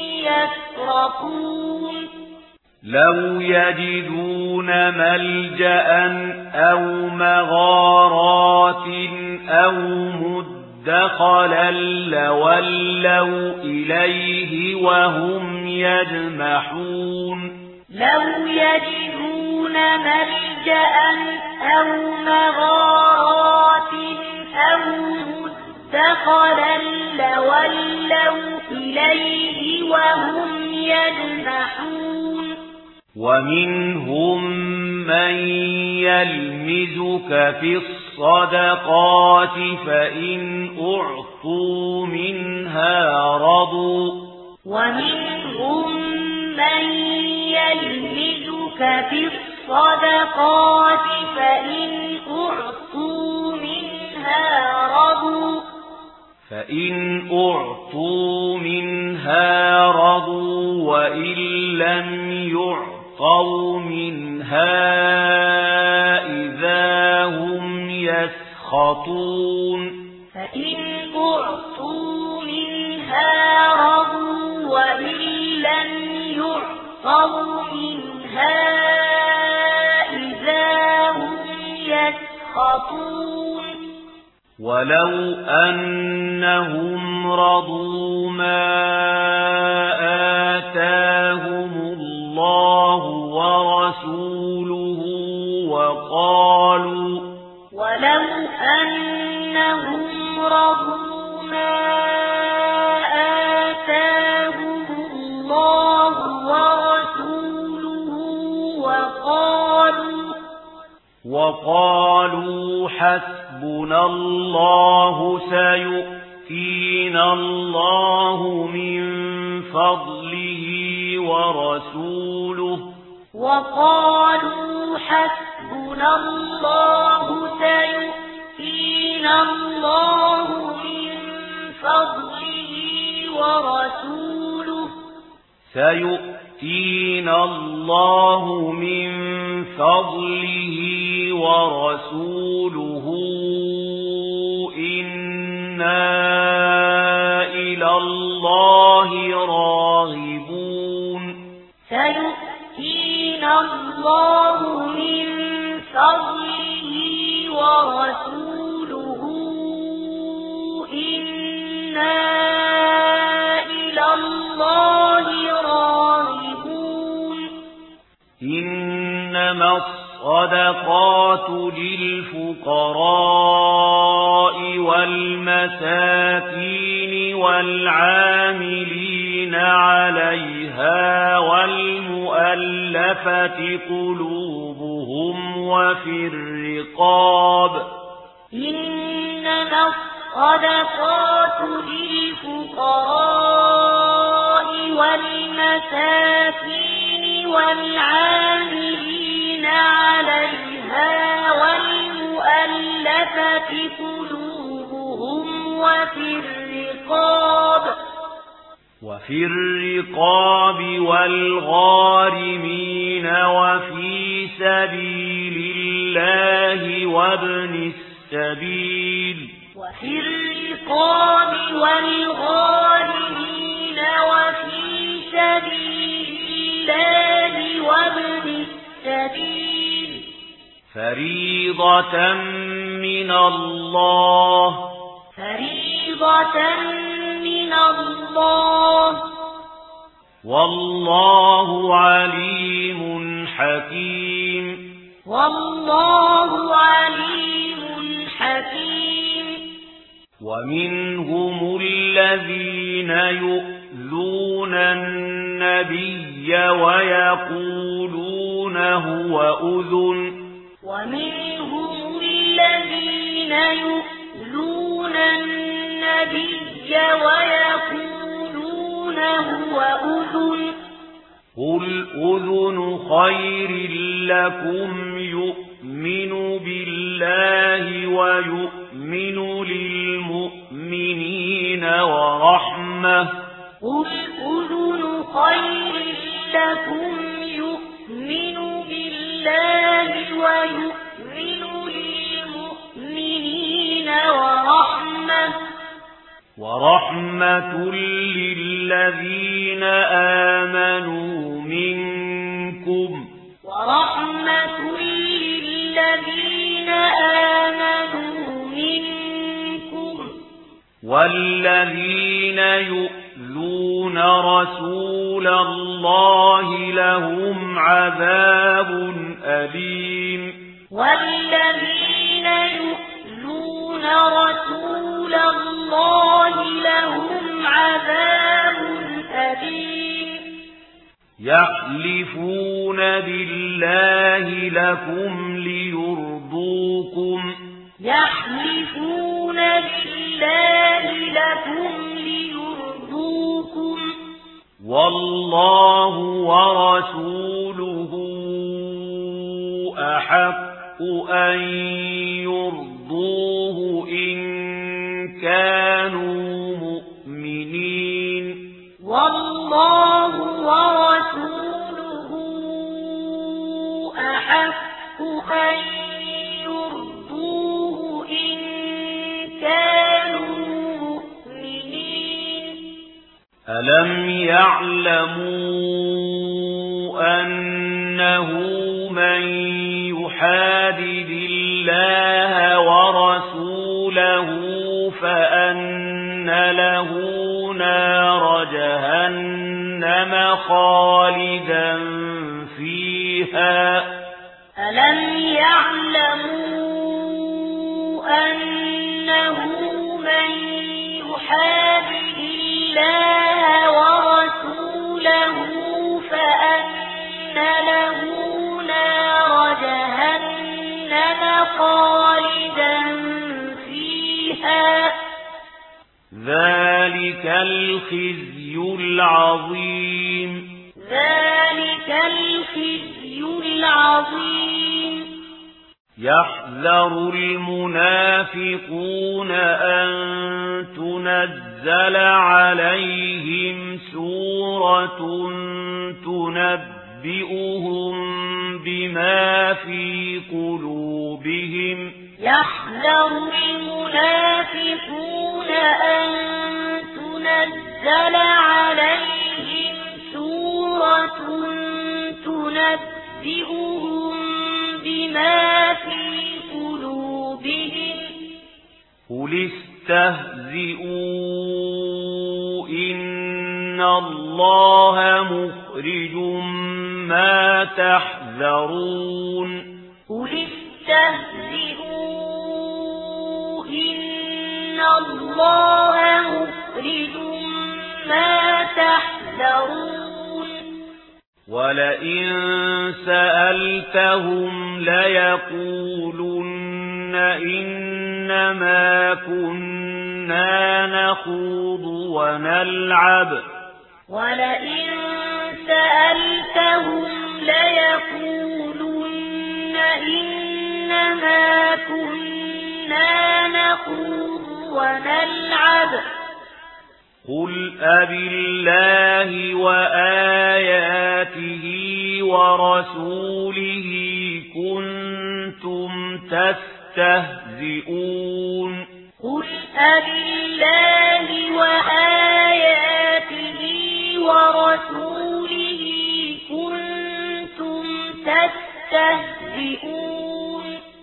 يفرقون. لو يجدون ملجأ أو مغارات أو مدخلا لولوا إليه وهم يجمحون. لو يجدون ملجأ أو مغارات أو مدخلا لولوا إليه وهم يجمحون. ومنهم من يلمزك في الصدقات فإن أعطوا منها رضوا. ومنهم من يلمزك في الصدقات فإن أعطوا منها رضوا. وإن لم يعطوا منها إذا هم يسخطون. فإن أعطوا منها رضوا وإن لم يعطوا منها إذا هم يسخطون. ولو أنهم رضوا ما آتاهم الله ورسوله ولو أنهم رضوا ما آتاهم الله ورسوله وقالوا حسبنا الله سيؤتينا الله من فضله ورسوله. وقالوا حسبنا الله سيؤتينا الله من فضله ورسوله. سيؤتينا الله من فضله ورسوله إنا إلى الله راغبون. سيؤتينا الله من فضله ورسوله إنا إلى الله راغبون. إنما الصدقات للفقراء والمساكين والعاملين عليها والمؤلفة قلوبهم وفي الرقاب. إنما الصدقات للفقراء والمساكين والعاملين عليها والمؤلفة قلوبهم وفي الرقاب والغارمين وفي سبيل الله وابن السبيل. وفي الرقاب والغارمين وفي سبيل الله وابن السبيل. فريضة من الله والله عليم حكيم ومنهم الذين يؤذون النبي ويقولون هو أذن قل أذن خير لكم يؤمن بالله ويؤمن للمؤمنين ورحمة ورحمة للذين آمنوا منكم والذين يؤذون رسول الله لهم عذاب أليم يحلفون بالله لكم ليرضوكم والله ورسوله أحق أن يرضوه إن كانوا مؤمنين ألم يعلموا أنه من يحادد الله ورسوله فأن له نار جهنم خالدا فيها ألم يعلموا أنه من يحادد الله ورسوله فأن له نار جهنم خالدا فيها ذلك الخزي العظيم يحذر المنافقون أن تنزل عليهم سورة تنبئهم بما في قلوبهم يحذر المنافقون أن تنزل عليهم سورة تنبئهم بما في قلوبهم قل استهزئوا إن الله مخرج ما تحذرون قل استهزئوا إن الله مخرج ما تحذرون ولئن سألتهم ليقولن إنما كنا نخوض ونلعب ولئن سألتهم ليقولن إنما كنا نخوض ونلعب قل أبالله وآياته ورسوله كنتم تستهزئون قل أبالله وآياته ورسوله كنتم تستهزئون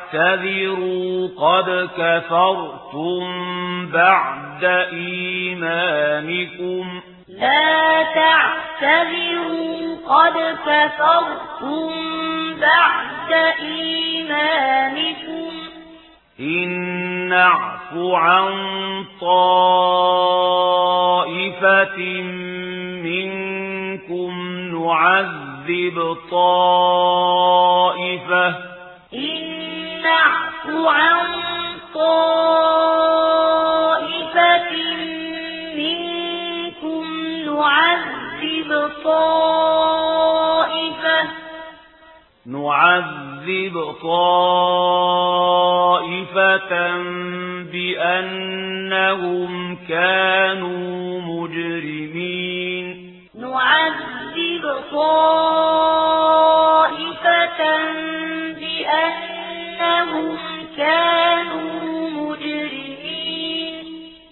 تعتذروا قد كفرتم بعد إيمانكم لا تعتذروا قد كفرتم بعد إيمانكم إن نعف عن طائفة منكم نعذب طائفة إن نعف عن طائفة منكم نعذب طائفة بأنهم كانوا مجرمين نعذب طائفة بأنهم كانوا مجرمين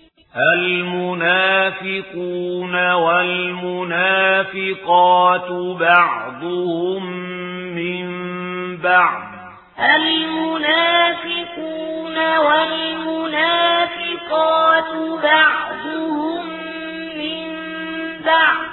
المنافقون والمنافقات بعضهم من بعض المنافقون والمنافقات بعضهم من بعض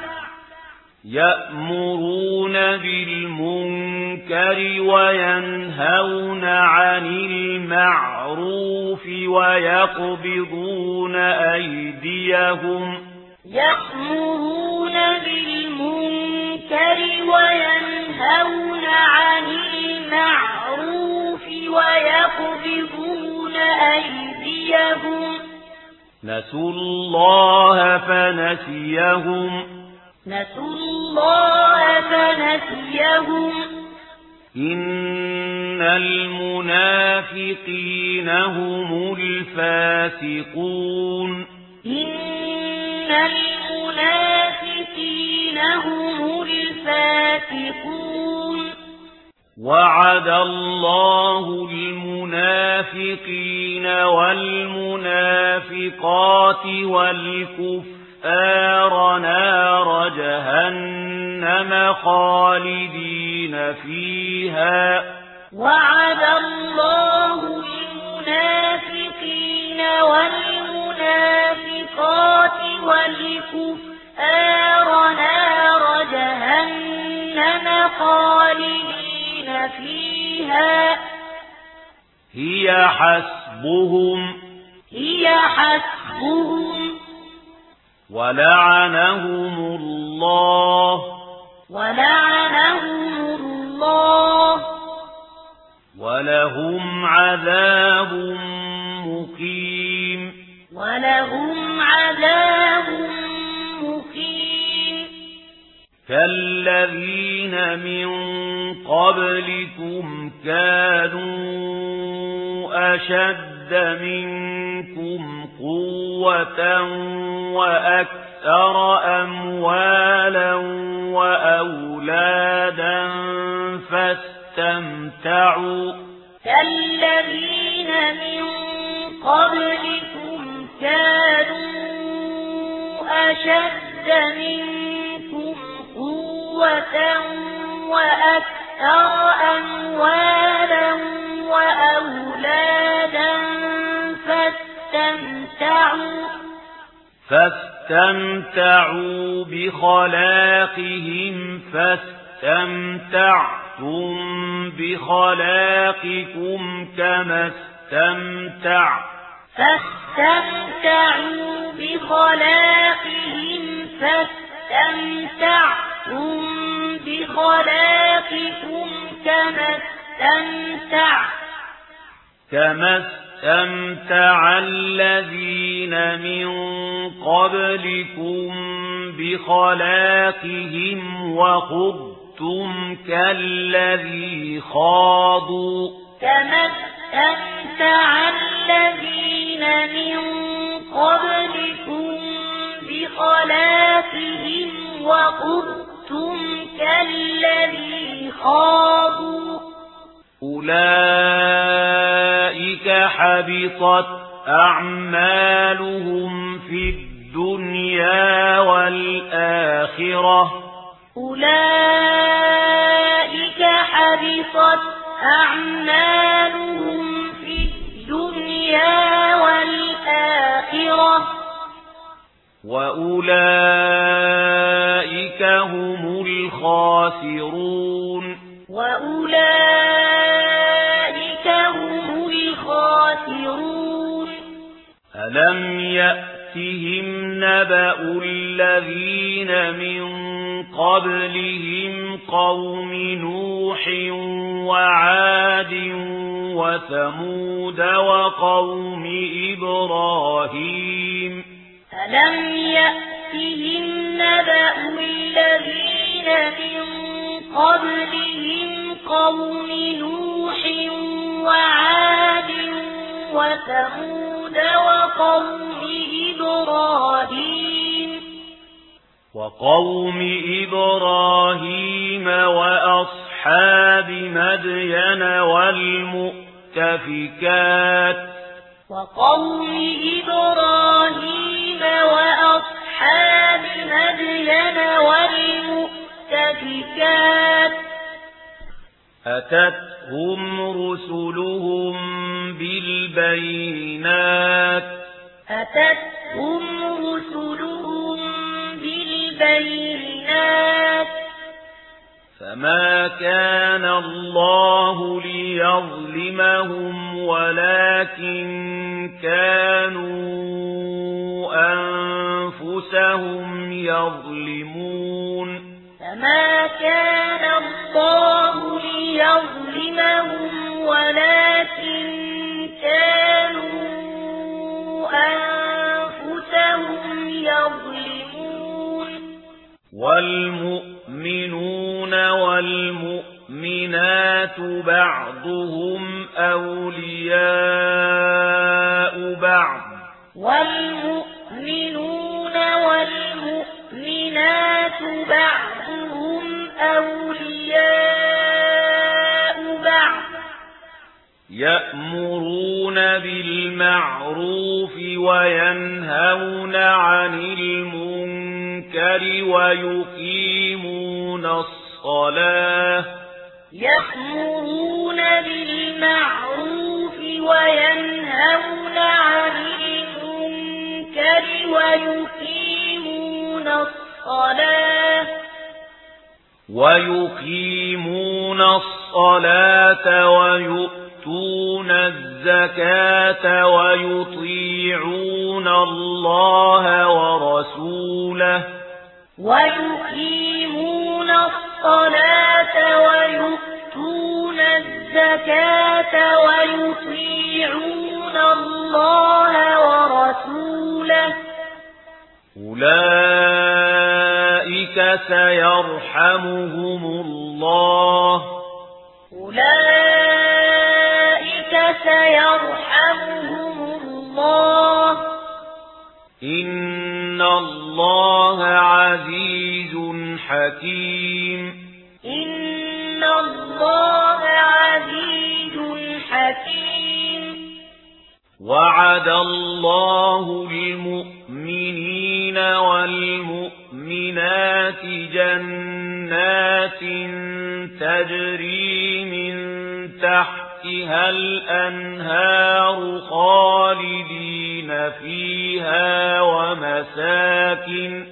يأمرون بالمنكر وينهون عن المعروف ويقبضون أيديهم يأمرون بالمنكر وينهون عن المعروف ويقبضون أيديهم نسوا الله فنسيهم إن المنافقين هم الفاسقون إن المنافقين هم الفاسقون وعد الله المنافقين والمنافقات والكفار نار جهنم خالدين فيها وعد الله المنافقين والمنافقات والكفار نار جهنم خالدين فيها هي حسبهم ولعنهم الله ولهم عذاب مقيم كالذين من قبلكم كانوا أشد منكم قوة وأكثر أموالا وأولادا كالذين من قبلكم كانوا أشد منكم قوة وأكثر أموالا وأولادا فاستمتعوا بخلاقهم فاستمتعتم بخلاقكم كما استمتع الذين من قبلكم بخلاقهم وخضتم كالذي خاضوا كما استمتع الذين من قبلكم بخلاقهم وخضتم كالذي خاضوا أولئك حبطت أعمالهم في الدنيا والآخرة أولئك حبطت أعمالهم وأولئك هم الخاسرون وأولئك هم الخاسرون ألم يأتهم نبأ الذين من قبلهم قوم نوح وعاد وثمود وقوم إبراهيم ألم يأتهم نبأ الذين من قبلهم قوم نوح وعاد وثمود وقوم إبراهيم وأصحاب مدين والمؤتفكات أتتهم رسلهم بالبينات فما كان الله ليظلمهم ولكن كانوا أنفسهم يظلمون فما كان الله ليظلمهم ولكن كانوا أنفسهم يظلمون والمؤمنون والمؤمنات بعضهم أولياء بعض يأمرون بالمعروف وينهون عن المنكر ويقيمون الصلاة ويؤتون الزكاة ويطيعون الله ورسوله أولئك سيرحمهم الله إن الله عزيز حكيم وعد الله المؤمنين والمؤمنات جنات تجري من تحتها الأنهار خالدين فيها ومساكن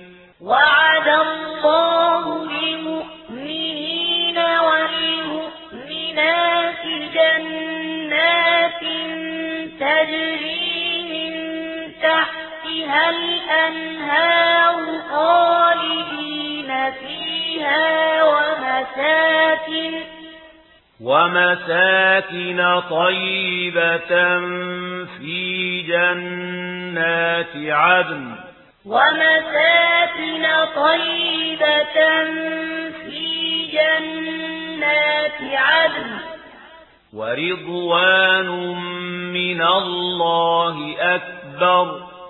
ومساكن طيبة في جنات عدن ورضوان من الله أكبر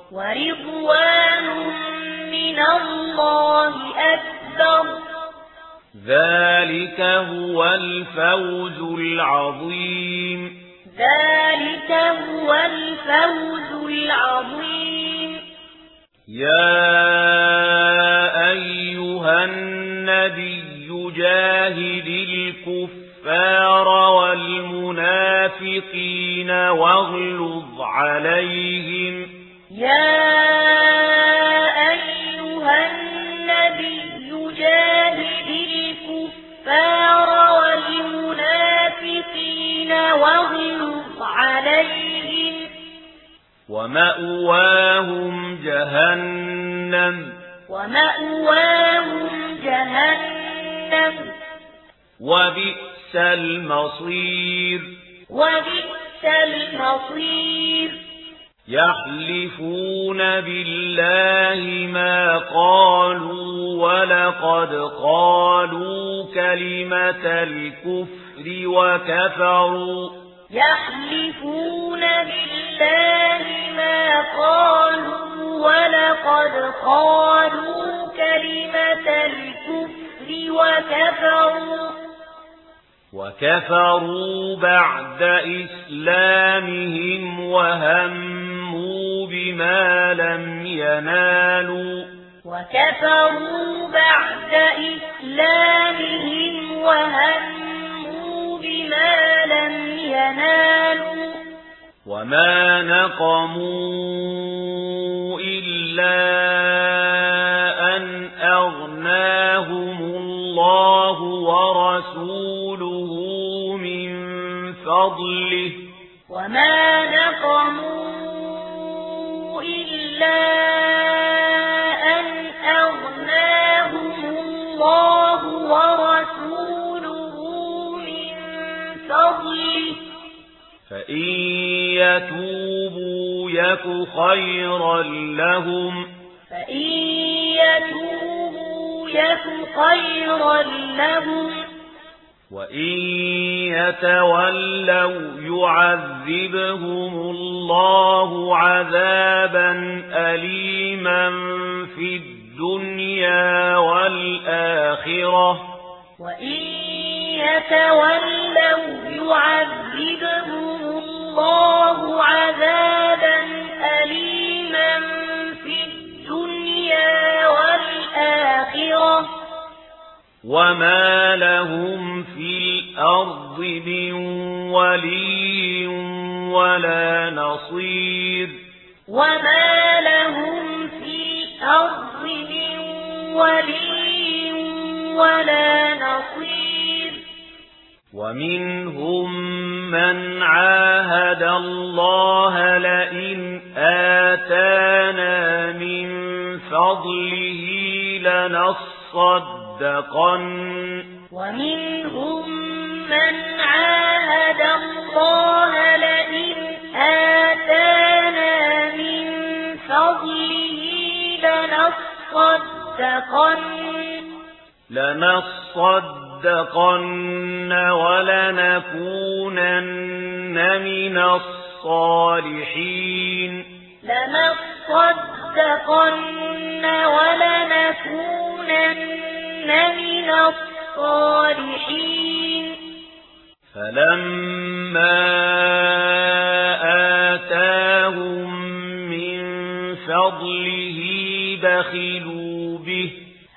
ذلك هو الفوز العظيم يا أيها النبي جاهد الكفار والمنافقين واغلظ عليهم يا ومأواهم جهنم وبئس المصير يحلفون بالله ما قالوا ولقد قالوا كلمة الكفر وكفروا يحلفون بالله ما قالوا ولقد قالوا كلمة الكفر وكفروا بعد إسلامهم وهموا بما لم ينالوا وما نقموا إلا أن أغناهم الله ورسوله من فضله فإن يتوبوا يك خيرا لهم وإن يتولوا يعذبهم الله عذابا أليما في الدنيا والآخرة وما لهم في الأرض من ولي ولا نصير ومنهم من عاهد الله لئن آتانا من فضله لنصدقن ولنكونن من الصالحين فلما آتاهم من فضله بخلوا به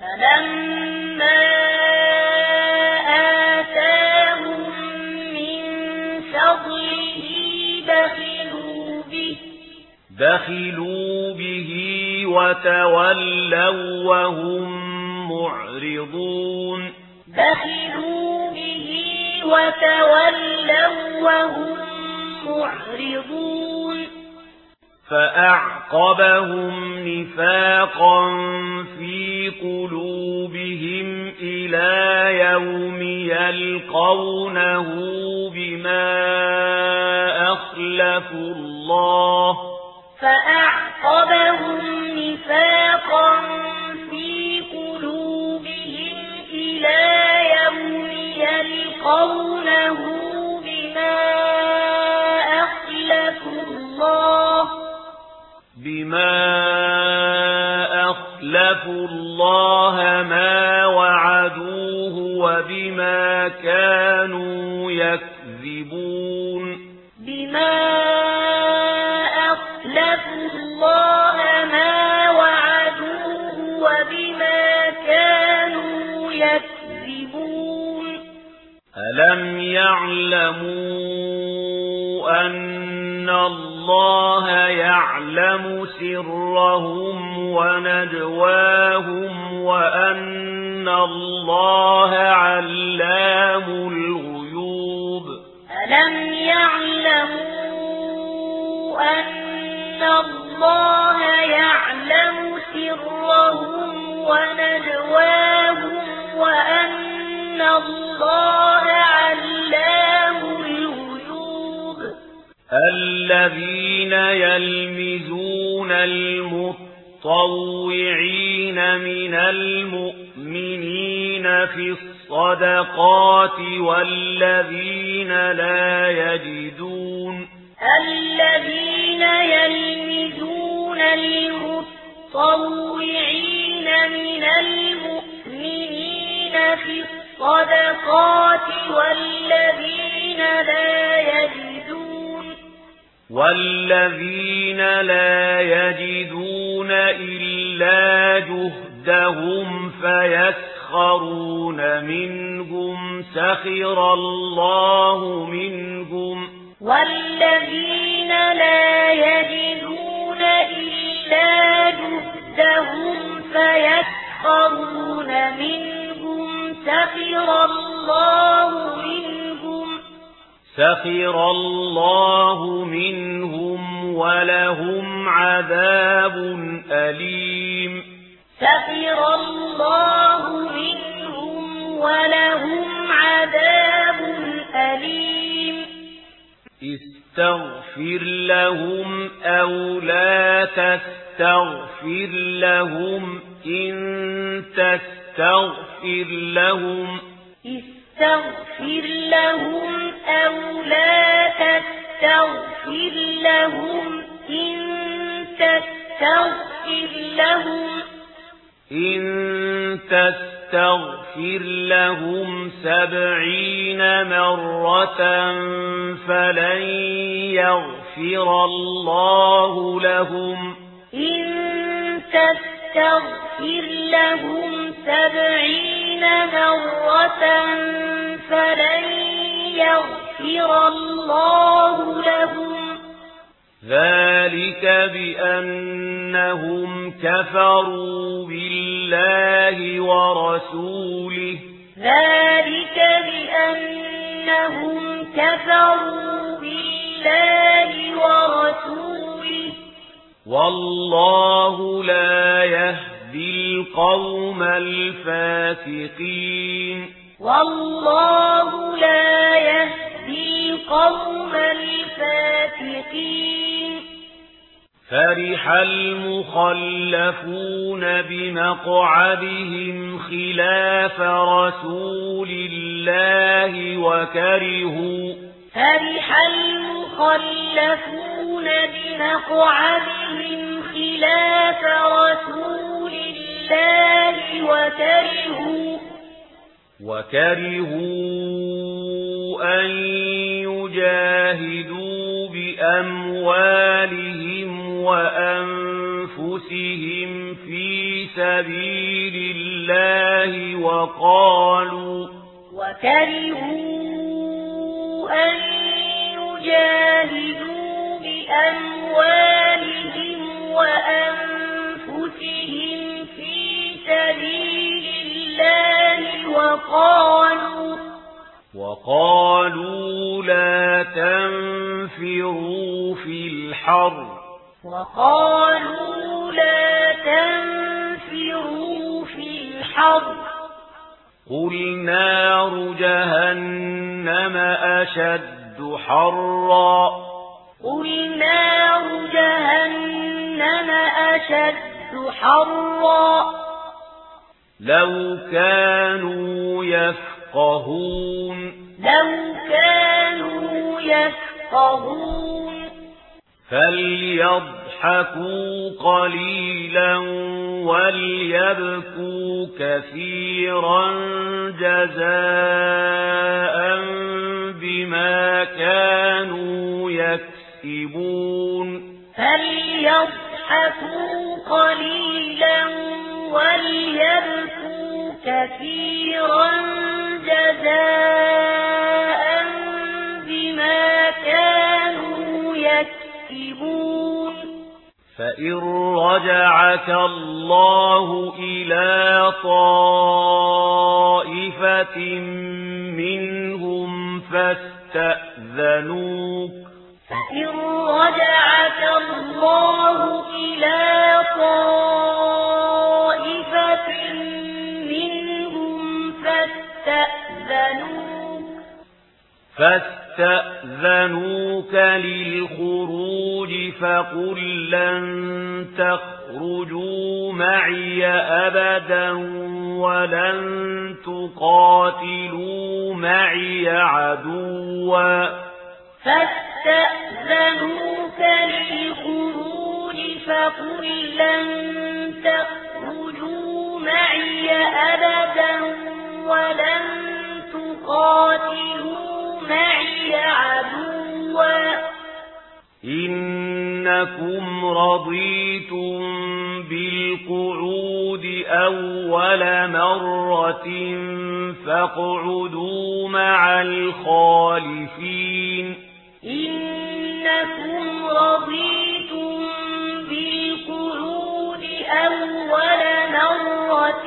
وتولوا وهم معرضون فأعقبهم نفاقا في قلوبهم إلى يوم يلقونه بما أخلفوا الله ما وعدوه وبما كانوا يكذبون ألم يعلموا أن الله يعلم سرهم ونجواهم وأن الله علام الغيوب ألم يعلموا أن الله يعلم سرهم ونجواهم وأن الله علام الغيوب الذين يلمزون المتطوعين من المؤمنين في الصدقات والذين لا يجدون المتطوعين من المؤمنين في الصدقات والذين لا يجدون إلا جهدهم فيسخرون منهم سخر الله منهم والذين لا يجدون إلا جهدهم فيسخرون منهم سخر الله منهم ولهم عذاب أليم سخر الله منهم ولهم عذاب أليم استغفر لهم أو لا تستغفر لهم إن تستغفر لهم أو لا تستغفر لهم إن تستغفر لهم 70 مرة فلن يغفر الله لهم إن تستغفر لهم 70 مرة فلن يغفر الله لهم ذلك بأنهم كفروا بالله ورسوله والله لا يهدي القوم الفاسقين فرح المخلفون بمقعدهم خلاف رسول الله وكرهوا أن يجاهدوا بأموالهم وأنفسهم في سبيل الله وقالوا لا تنفروا في الحر قل نار جهنم أشد حرا لو كانوا يفقهون فليضحكوا قليلا وليبكوا كثيرا جزاء بما كانوا يكسبون كثيرا جزاء بما كانوا يكسبون فإن رجعك الله إلى طائفة منهم فاستأذنوك إن رجعك الله إلى طائفة منهم فاستأذنوك للخروج فقل لن تخرجوا معي أبدا ولن تقاتلوا معي عدوا فاستأذنوك للخروج فقل لن تخرجوا معي أبدا ولن تقاتلوا معي عدوا إنكم رضيتم بالقعود أول مرة فاقعدوا مع الخالفين إنكم رضيتم بالقعود أول مرة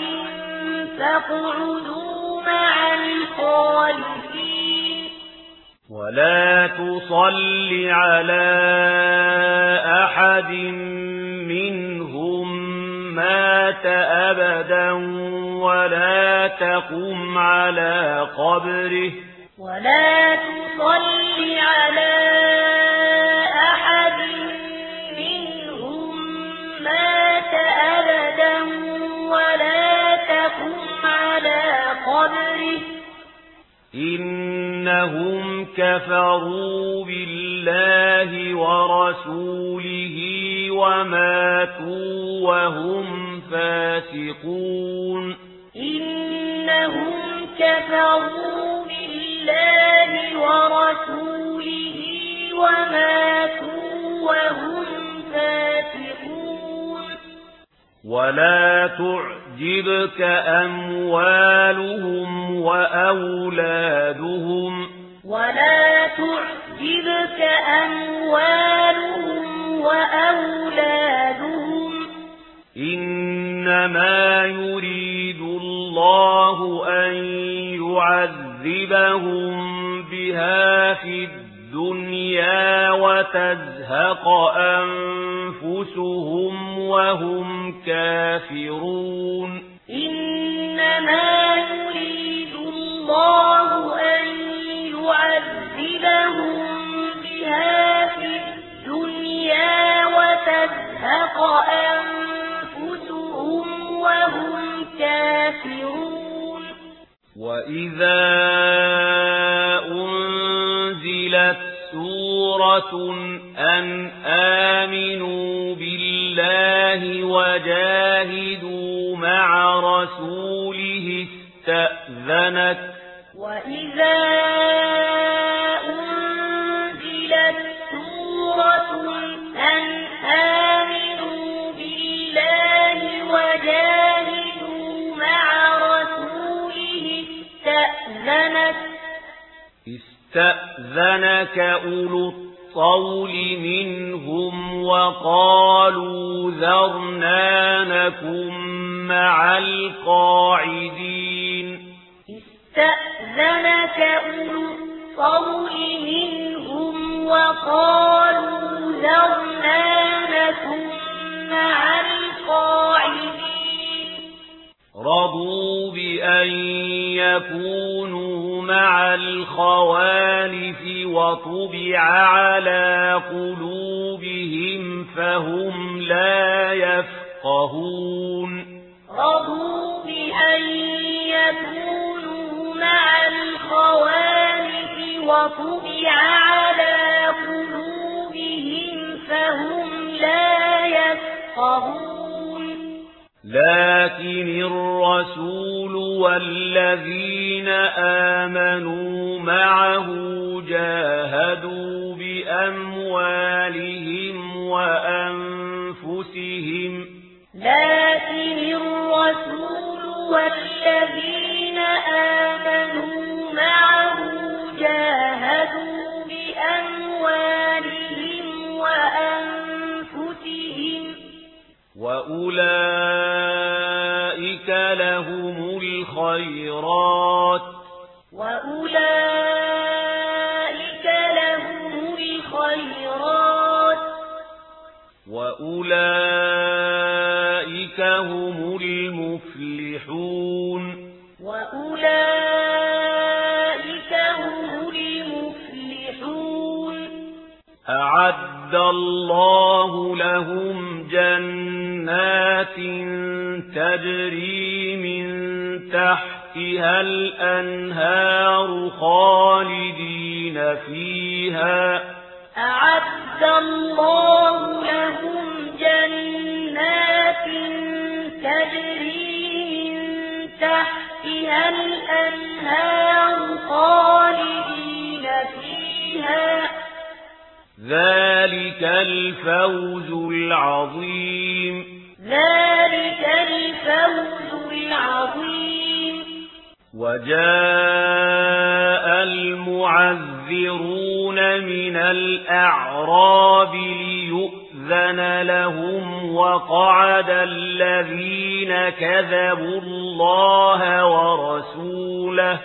فاقعدوا مع الخالفين ولا تصل على أحد منهم مات أبدا ولا تقم على قبره ولا تصل على أحد منهم مات أبدا ولا تقم على قبره إنهم كفروا بالله ورسوله وماتوا وهم فاسقون إنهم كفروا بالله ورسوله وماتوا وهم فاسقون ولا تعجبك أموالهم وأولادهم ولا تعجبك أموالهم وأولادهم إنما يريد الله أن يعذبهم بها في الدنيا وتزهق أنفسهم وهم كافرون إنما يريد الله أن يعذبهم بها في الدنيا وتزهق أنفسهم وهم كافرون وإذا أنزلت سورة أن آمنوا بالله وجاهدوا مع رسوله استأذنك وإذا أنزلت سورة أن آمنوا بالله وجاهدوا مع رسوله استأذنك أولو الطول منهم وقالوا ذرنا نكن مع القاعدين استأذنك أولو الطول منهم وقالوا ذرنا نكن مع القاعدين رضوا بأن يكونوا مع الخوالف وطبع على قلوبهم فهم لا يفقهون رضوا بأن يكونوا مع الخوالف وطبع على قلوبهم فهم لا يفقهون لكن الرسول والذين آمنوا معه جاهدوا بأموالهم وأنفسهم لكن الرسول والذين آمنوا معه جاهدوا بأموالهم وأنفسهم وأولئك لهم الخيرات وأولئك لهم الخيرات وأولئك هم المفلحون وأولئك هم المفلحون أعد الله لهم جنات تجري من تحتها الأنهار خالدين فيها أعد الله لهم جنات تجري من تحتها الأنهار خالدين فيها ذلك الفوز العظيم ذلك الفوز العظيم وجاء المعذرون من الأعراب ليؤذن لهم وقعد الذين كذبوا الله ورسوله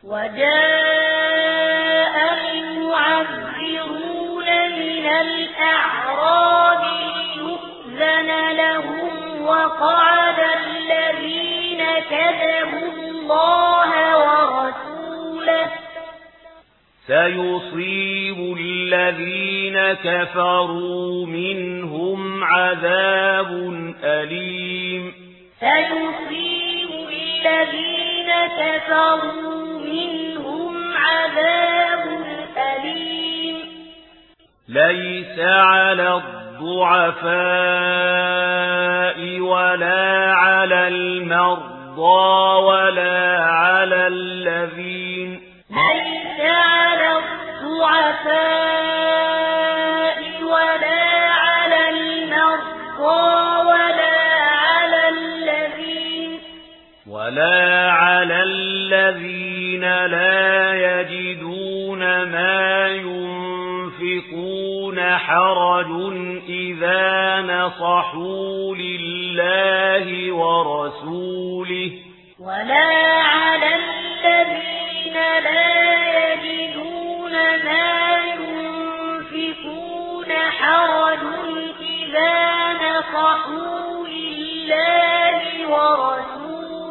وجاء المعذرون من الأعراب ليؤذن لهم وقعد الذين كذبوا الله ورسوله سيصيب الذين كفروا منهم عذاب أليم سيصيب الذين كفروا منهم عذاب أليم ليس على الضعفاء ولا على المرضى ولا على الذين ليس على الضعفاء ولا على المرضى ولا على الذين لا يجدون ما ينفقون حرج إذا نصحوا لله ورسوله ولا على الذين لا يجدون ما ينفقون حرج إذا نصحوا لله ورسوله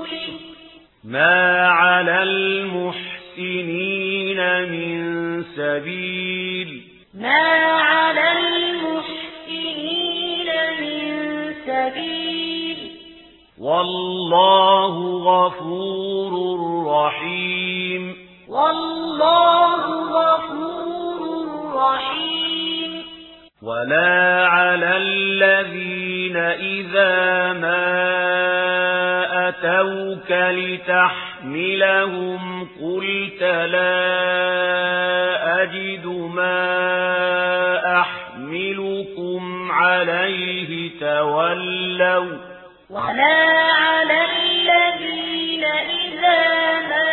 ما على المحسنين من سبيل ما على المحسنين من سبيل والله غفور رحيم والله غفور رحيم ولا على الذين إذا ما أتوك لتحملهم قلت لا أجد ما أحملكم عليه تولوا ولا على الذين إذا ما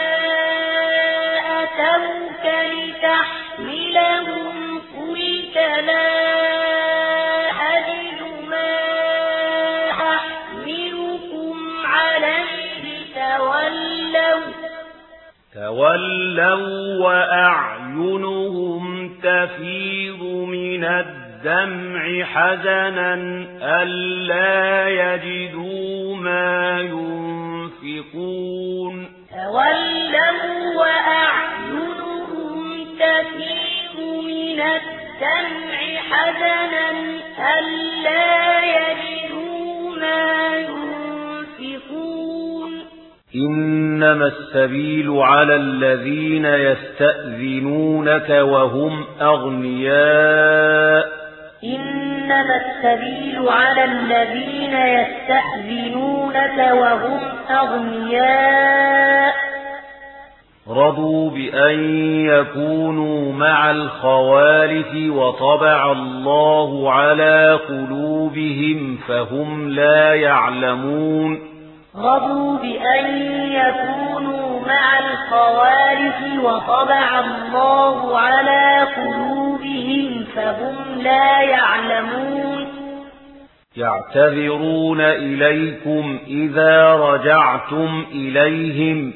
أتوك لتحملهم قلت لا أجد ما أحملكم عليه تولوا وأعينهم تفيض من الدمع حزنا ألا يجدوا ما ينفقون تولوا وأعينهم تفيض من الدمع حزنا ألا يجدوا ما ينفقون إنما السبيل على الذين يستأذنونك وهم أغنياء إنما السبيل على الذين يستأذنونك وهم أغنياء رضوا بأن يكونوا مع الخوالف وطبع الله على قلوبهم فهم لا يعلمون رضوا بأن يكونوا مع الخوالف وطبع الله على قلوبهم فهم لا يعلمون يعتذرون إليكم إذا رجعتم إليهم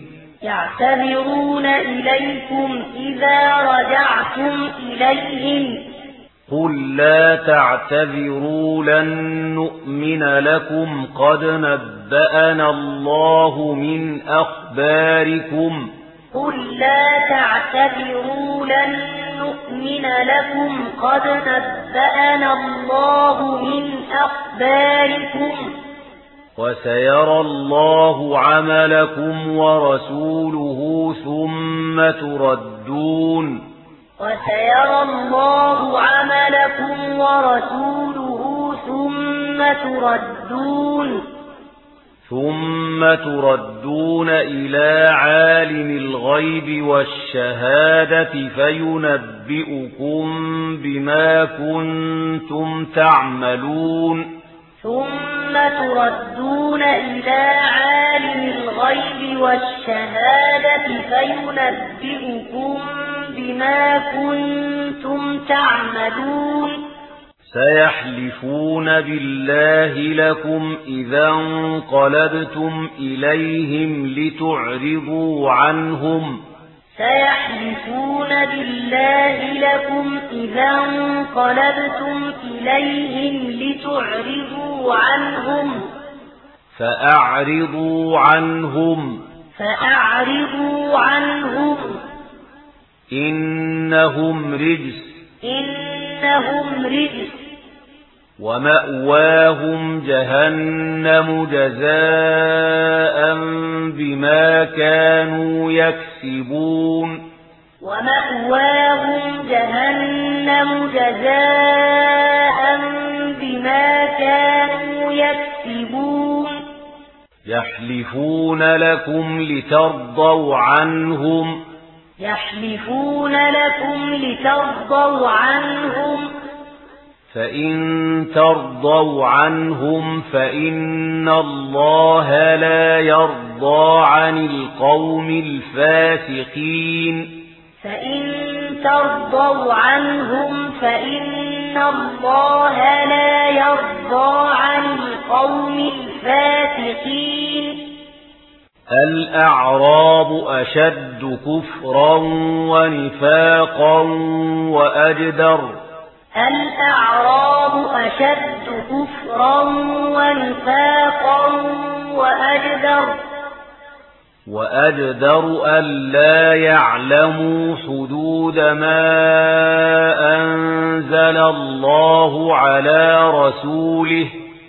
يعتذرون إليكم إذا رجعتم إليهم قل لا تعتذروا لن نؤمن لكم قد نبأنا الله من أخباركم قل لا تعتذروا لن نؤمن لكم قد نبأنا الله من أخباركم وسيرى الله عملكم ورسوله ثم تردون ثم تردون إلى عالم الغيب والشهادة فينبئكم بما كنتم تعملون ثم تردون إلى عالم الغيب والشهادة فينبئكم بما كنتم تعملون سيحلفون بالله لكم إذا انقلبتم إليهم لتعرضوا عنهم سيحلفون بالله لكم إذا انقلبتم إليهم لتعرضوا عنهم فأعرضوا عنهم إنهم رجس ومأواهم جهنم جزاء بما كانوا يكسبون يحلفون لكم لترضوا عنهم فإن ترضوا عنهم فإن الله لا يرضى عن القوم الفاسقين الأعراب أشد كفرا ونفاقا وأجدر ألا يعلموا حدود ما أنزل الله على رسوله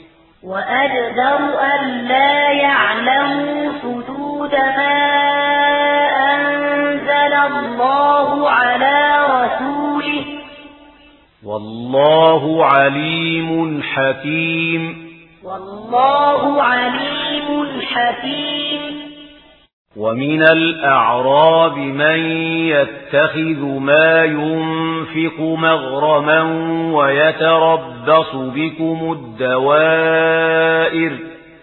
والله عليم حكيم ومن الأعراب من يتخذ ما ينفق مغرما ويتربص بكم الدوائر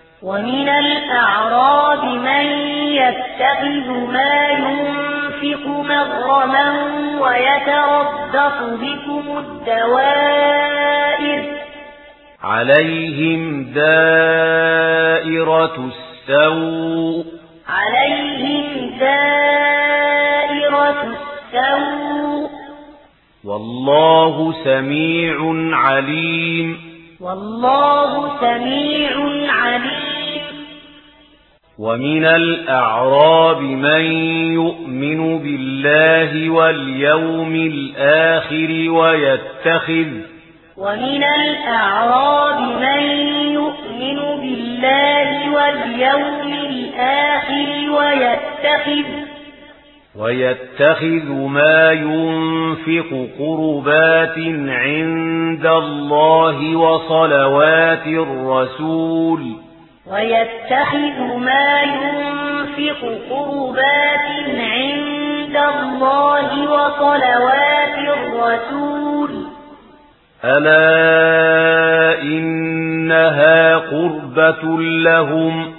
عليهم دائرة السوء والله سميع عليم ومن الأعراب من يؤمن بالله واليوم الآخر ويتخذ ما ينفق قربات عند الله وصلوات الرسول ألا إنها قربة لهم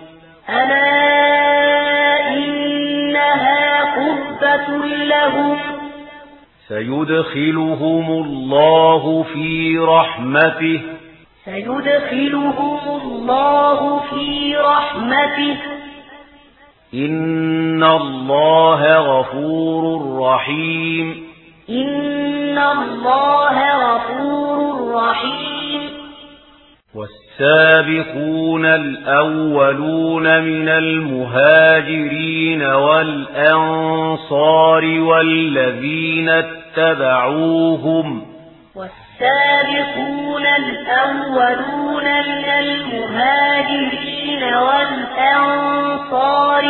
سيدخلهم الله في رحمته إن الله غفور رحيم إن الله غفور رحيم. والسابقون الأولون من المهاجرين والأنصار والذين اتبعوهم والسابقون الأولون من المهاجرين والأنصار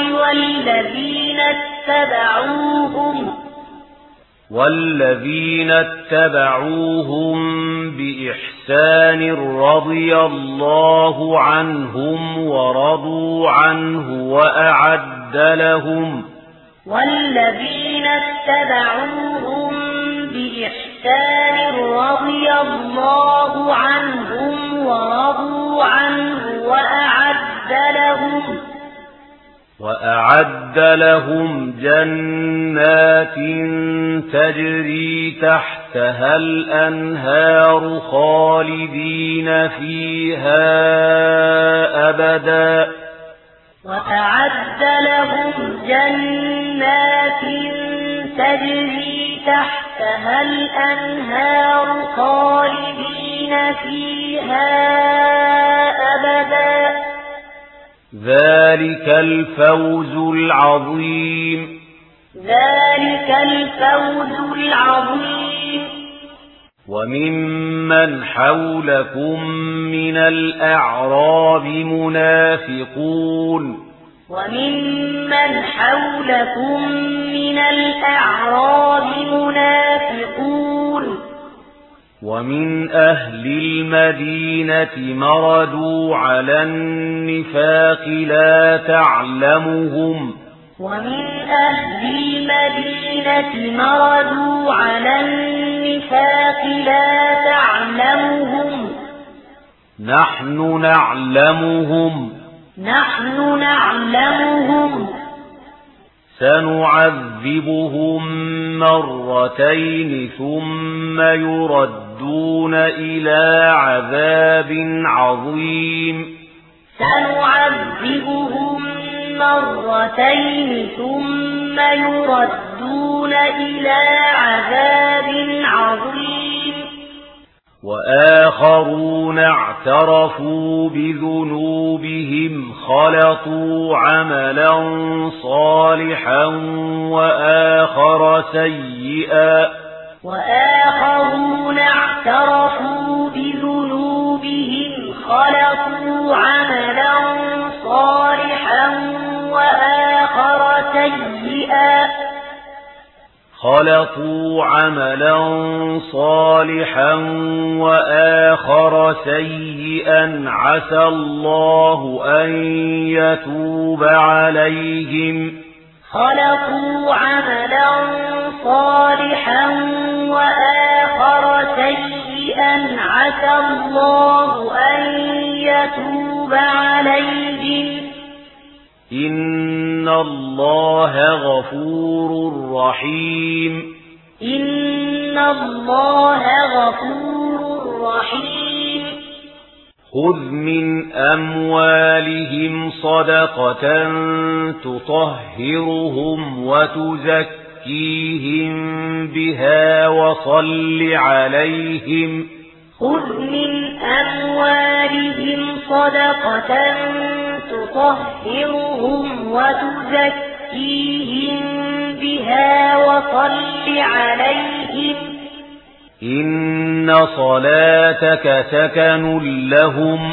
والذين اتبعوهم بإحسان رضي الله عنهم ورضوا عنه وأعد لهم والذين اتبعوهم بإحسان رضي الله عنهم ورضوا عنه وأعد لهم جنات تجري تحتها الأنهار خالدين فيها أبدا وأعد لهم جنات تجري تحتها الأنهار خالدين فيها أبدا ذلك الفوز العظيم وممن حولكم من الأعراب منافقون ومن أهل المدينة مردوا على النفاق لا تعلمهم نحن نعلمهم سنعذبهم مرتين ثم يردون إلى عذاب عظيم وآخرون اعترفوا بذنوبهم خلطوا عملا صالحا وآخر سيئا عسى الله أن يتوب عليهم إن الله غفور رحيم خذ من أموالهم صدقة تطهرهم وتزكيهم بها وصل عليهم إن صلاتك سكن لهم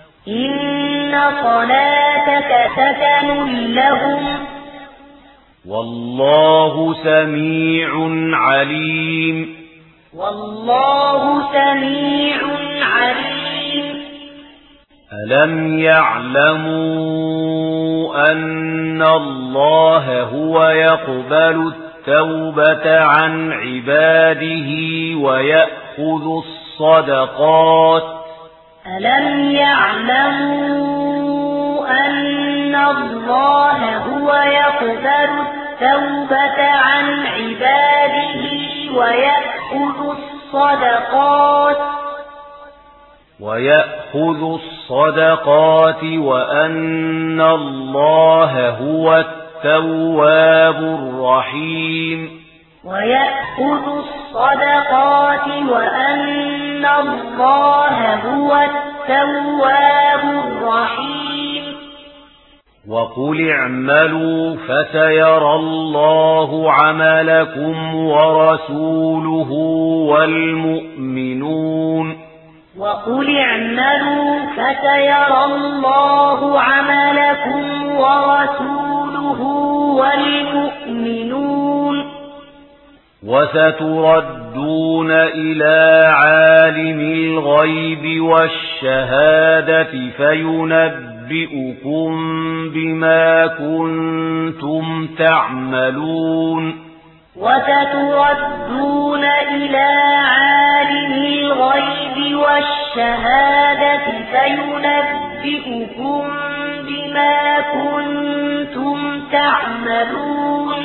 والله سميع عليم ألم يعلموا أن الله هو يقبل التوبة عن عباده ويأخذ الصدقات وأن الله هو التواب الرحيم ويأخذ الصدقات وأن الله هو التواب الرحيم وقل اعملوا فسيرى الله عملكم ورسوله والمؤمنون وقل اعملوا فسيرى الله عملكم ورسوله والمؤمنون وستردون إلى عالم الغيب والشهادة فينبئكم بما كنتم تعملون وستردون إلى عالم الغيب والشهادة فينبئكم بما كنتم تعملون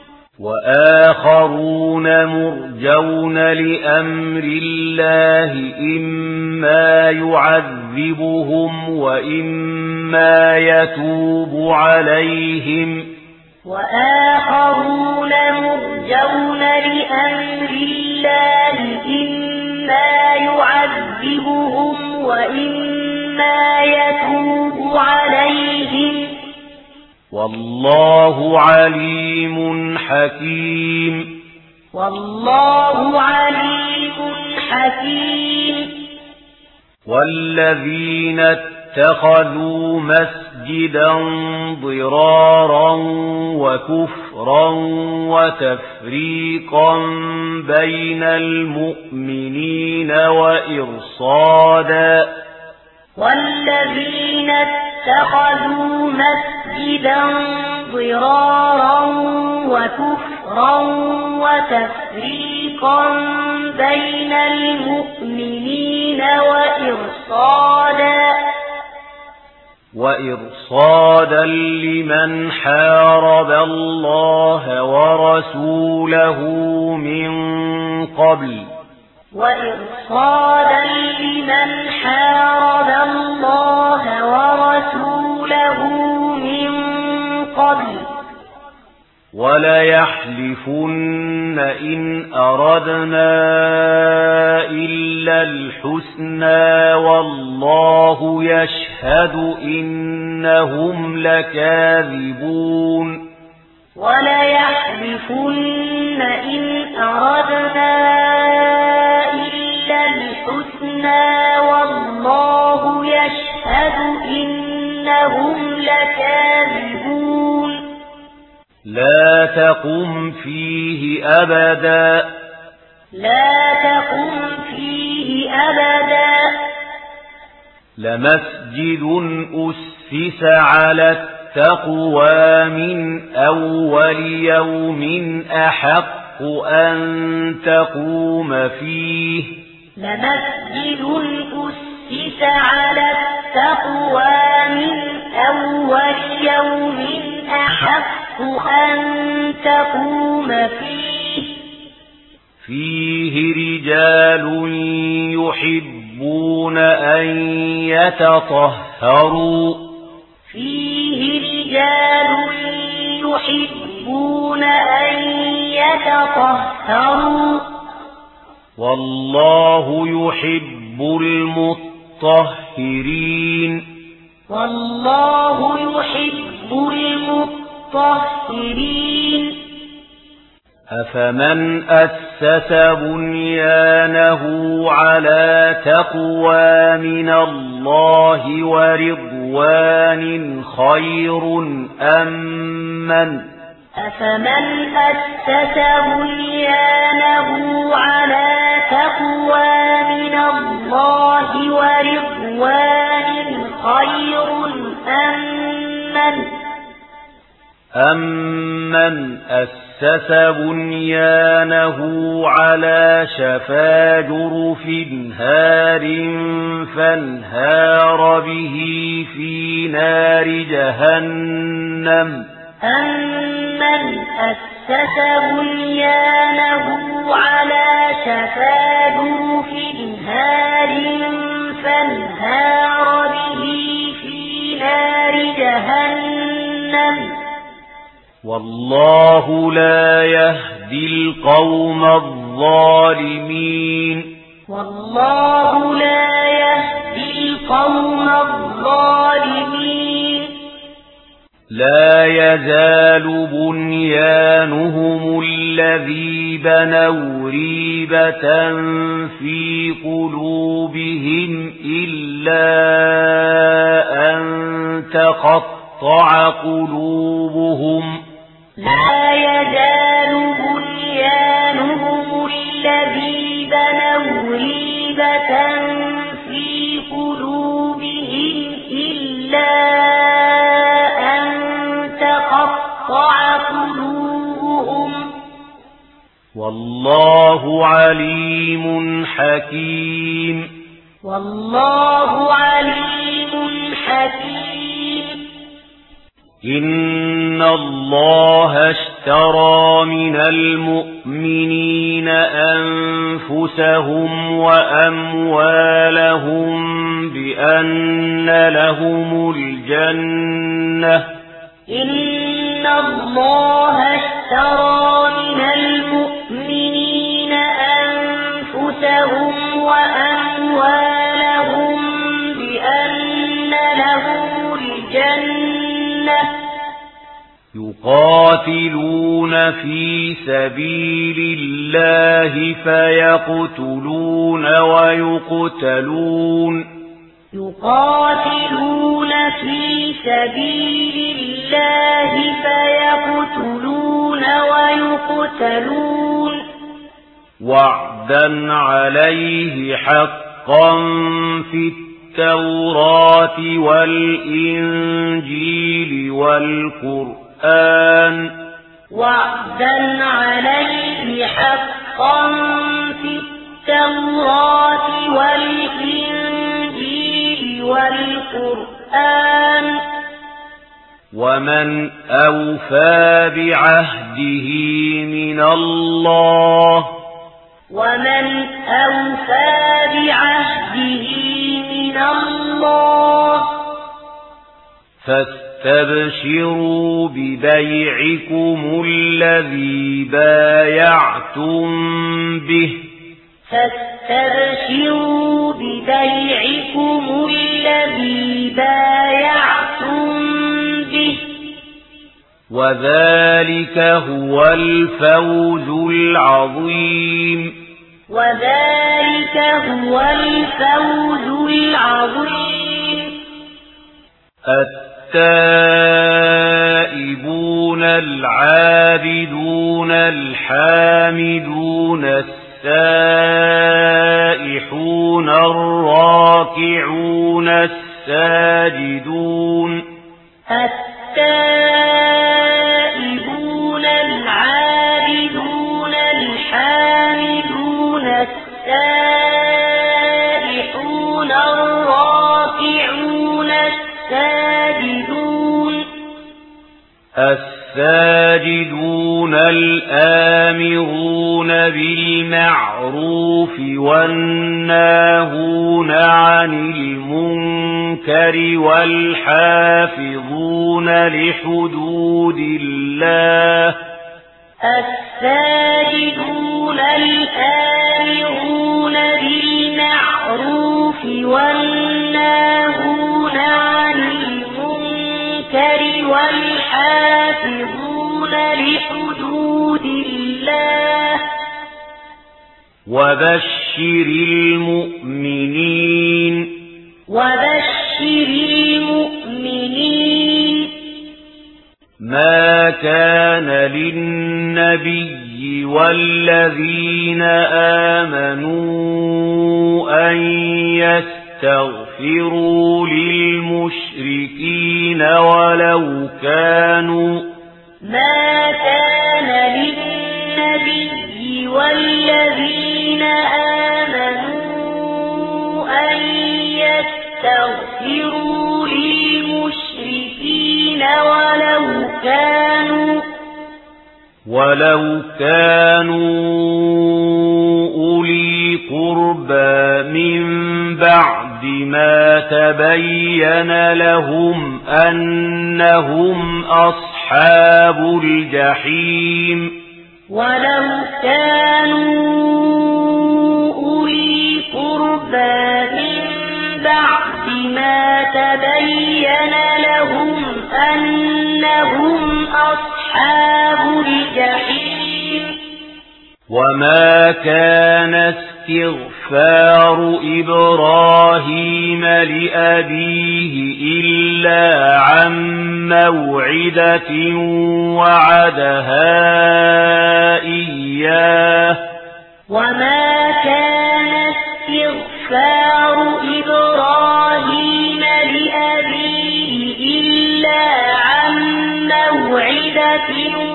وآخرون مرجون لأمر الله إما يعذبهم وإما يتوب عليهم وآخرون مرجون لأمر الله إما يعذبهم وإما يتوب عليهم والله عليم حكيم والله عليم حكيم والذين اتخذوا مسجدا ضرارا وكفرا وتفريقا بين المؤمنين وإرصادا والذين اتخذوا مسجدا ضرارا وكفرا وتفريقا بين المؤمنين وإرصادا لمن حارب الله ورسوله من قبل وإرصادا لمن حارب الله ورسوله من قبل وليحلفن إن أردنا إلا الحسنى والله يشهد إنهم لكاذبون وليحلفن إن أردنا إلا الحسنى والله يشهد إنهم لكاذبون لا تقم فيه أبدا لا تقم فيه أبدا لمسجد أسس على التقوى من أول يوم أحق أن تقوم فيه لمسجد أسس على التقوى من أول يوم أحق أن تقوم فيه رجال يحبون أن يتطهروا فيه رجال يحبون أن يتطهروا والله يحب المطهرين والله يحب المطهرين أفمن أسس بنيانه على تقوى من الله ورضوان خير أفمن أسس بنيانه على تقوى من الله ورضوان خير أمن أسس بنيانه على شفا جرف هار فانهار به في نار جهنم أمن أسس بنيانه على شفا جرف هار فانهار به في نار جهنم والله لا يهدي القوم الظالمين والله لا يهدي القوم الظالمين لا يزال بنيانهم الذي بنوا ريبة في قلوبهم إلا أن تقطع قلوبهم لا يزال بنيانهم الذي بنوا ريبة في قلوبهم إلا أن تقطع قلوبهم والله عليم حكيم والله عليم حكيم إن الله اشترى من المؤمنين أنفسهم وأموالهم بأن لهم الجنة إن الله اشترى من المؤمنين أنفسهم وأموالهم بأن لهم الجنة يقاتلون في سبيل الله فيقتلون ويقتلون يقاتلون في سبيل الله فيقتلون ويقتلون وعدا عليه حقا في التوراة والإنجيل والقرآن وعدا عليه حقا في التوراة والإنجيل والقرآن ومن أوفى بعهده من الله ومن أوفى بعهده من الله فاستبشروا ببيعكم الذي بايعتم به فاستبشروا ببيعكم الذي بايعتم به وذلك هو الفوز العظيم وذلك هو الفوز العظيم التائبون العابدون الحامدون السائحون الراكعون الساجدون التائبون العابدون الحامدون السائحون الراكعون الساجدون الآمرون بالمعروف والناهون عن المنكر والحافظون لحدود الله الساجدون الآمرون بالمعروف والناهون عن المنكر والحافظون لحدود الله وبشر المؤمنين ما كان للنبي والذين آمنوا أن يستغفروا للمشركين ولو كانوا والذين آمنوا أن يستغفروا للمشركين ولو كانوا أولي قربى من بعد ما تبين لهم أنهم أصحاب أصحاب الجحيم ولو كانوا أولي قربى من بعد ما تبين لهم أنهم أصحاب الجحيم وما كان استغفار إبراهيم لأبيه إلا عن موعدة وعدها إياه وما كان استغفار إبراهيم لأبيه إلا عن موعدة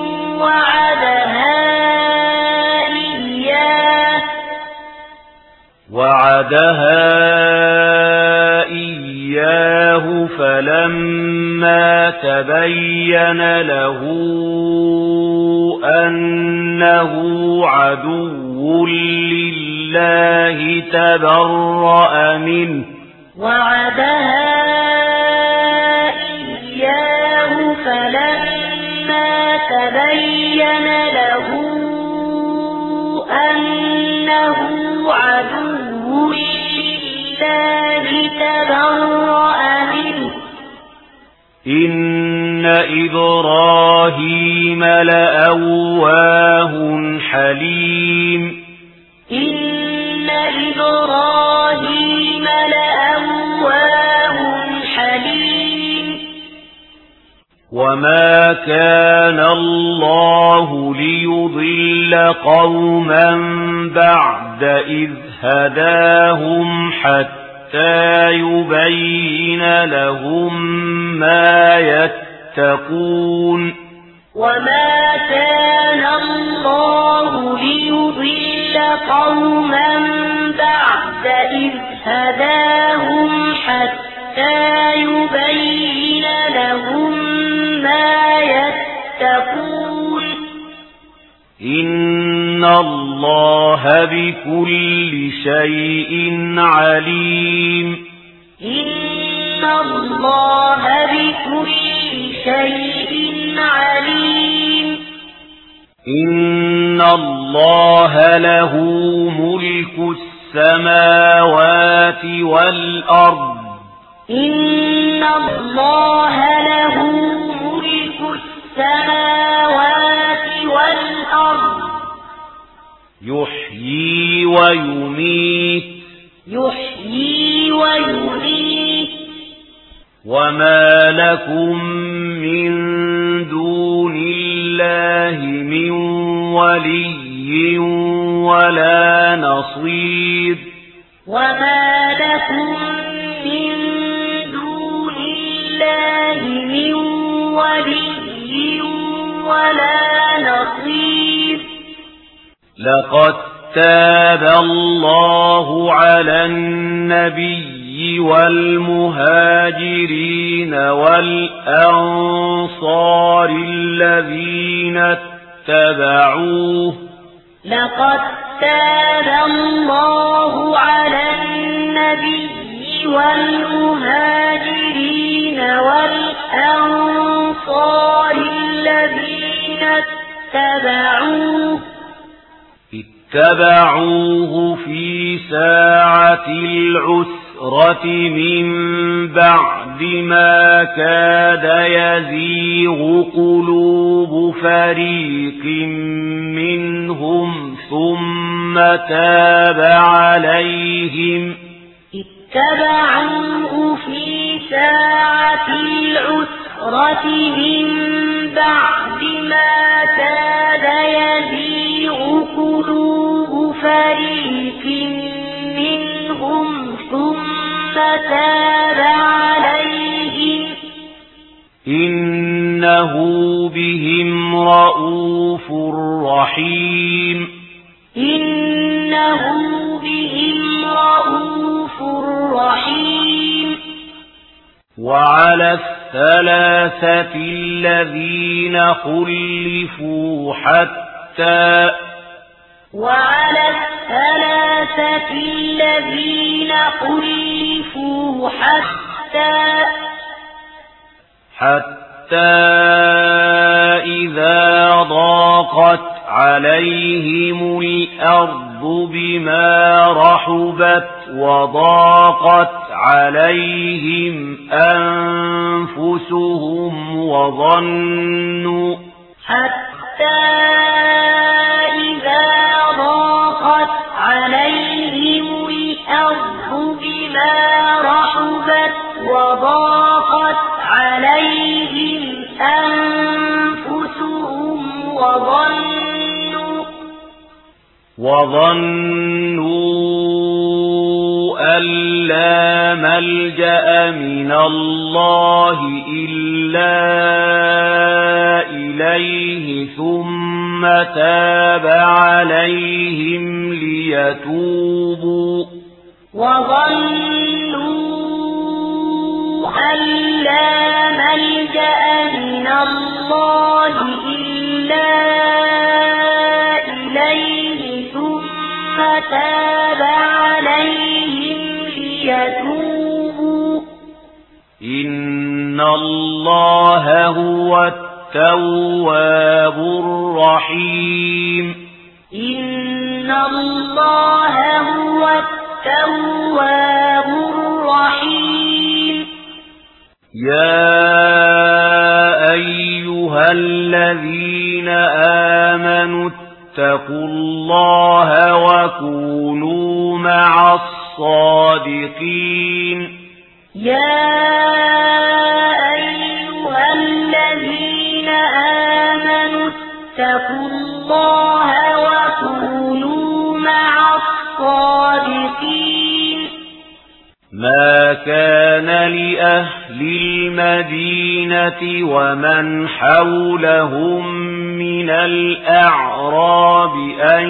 وعدها إياه فلما تبين له أنه عدو لله تبرأ منه وعدها إياه فلما تبين له أنه عدو لله تبرأ منه إن إبراهيم لأواه حليم إن إبراهيم لأواه حليم وما كان الله ليضل قوما بعد إذ هداهم حتى يبين لهم ما يتقون وما كان الله ليضل قوما بعد إذ هداهم حتى يبين لهم ما يتقون إن الله بكل شيء عليم إن الله بكل شيء عليم إن الله له ملك السماوات والأرض إن الله له ملك السماوات والأرض يحيي ويميت وما لكم من دون الله من ولي ولا نصير وما لكم من دون الله من ولي ولا نصير لقد تاب الله على النبي والمهاجرين والأنصار الذين اتبعوه لقد تاب الله على النبي والمهاجرين والأنصار الذين اتبعوه في ساعة العسرة من بعد ما كاد يزيغ قلوب فريق منهم ثم تاب عليهم اتبعوه في ساعة العسرة من بعد ما كاد يزيغ قلوب فريق منهم ثم تاب عليهم إنه بهم رؤوف رحيم إنه بهم رؤوف رحيم وعلى الثلاثة الذين خلفوا حتى حتى وإذا ضاقت عليهم الأرض بما رحبت وضاقت عليهم أنفسهم وظنوا حتى إذا ضاقت عليهم الأرض بما رحبت وضاقت عليهم أنفسهم وظنوا أن لا ملجأ من الله إلا إليه ثم تاب عليهم ليتوبوا وظنوا أن لا ملجأ من الله إلا إليه ثم تاب عليهم ليتوبوا إن الله هو التواب الرحيم إن الله هو التواب الرحيم يا أيها الذين آمنوا اتقوا الله وكونوا مع الصادقين يا أيها الذين آمنوا اتقوا الله وكونوا مع الصادقين ما كان لأهل المدينة ومن حولهم من الأعراب أن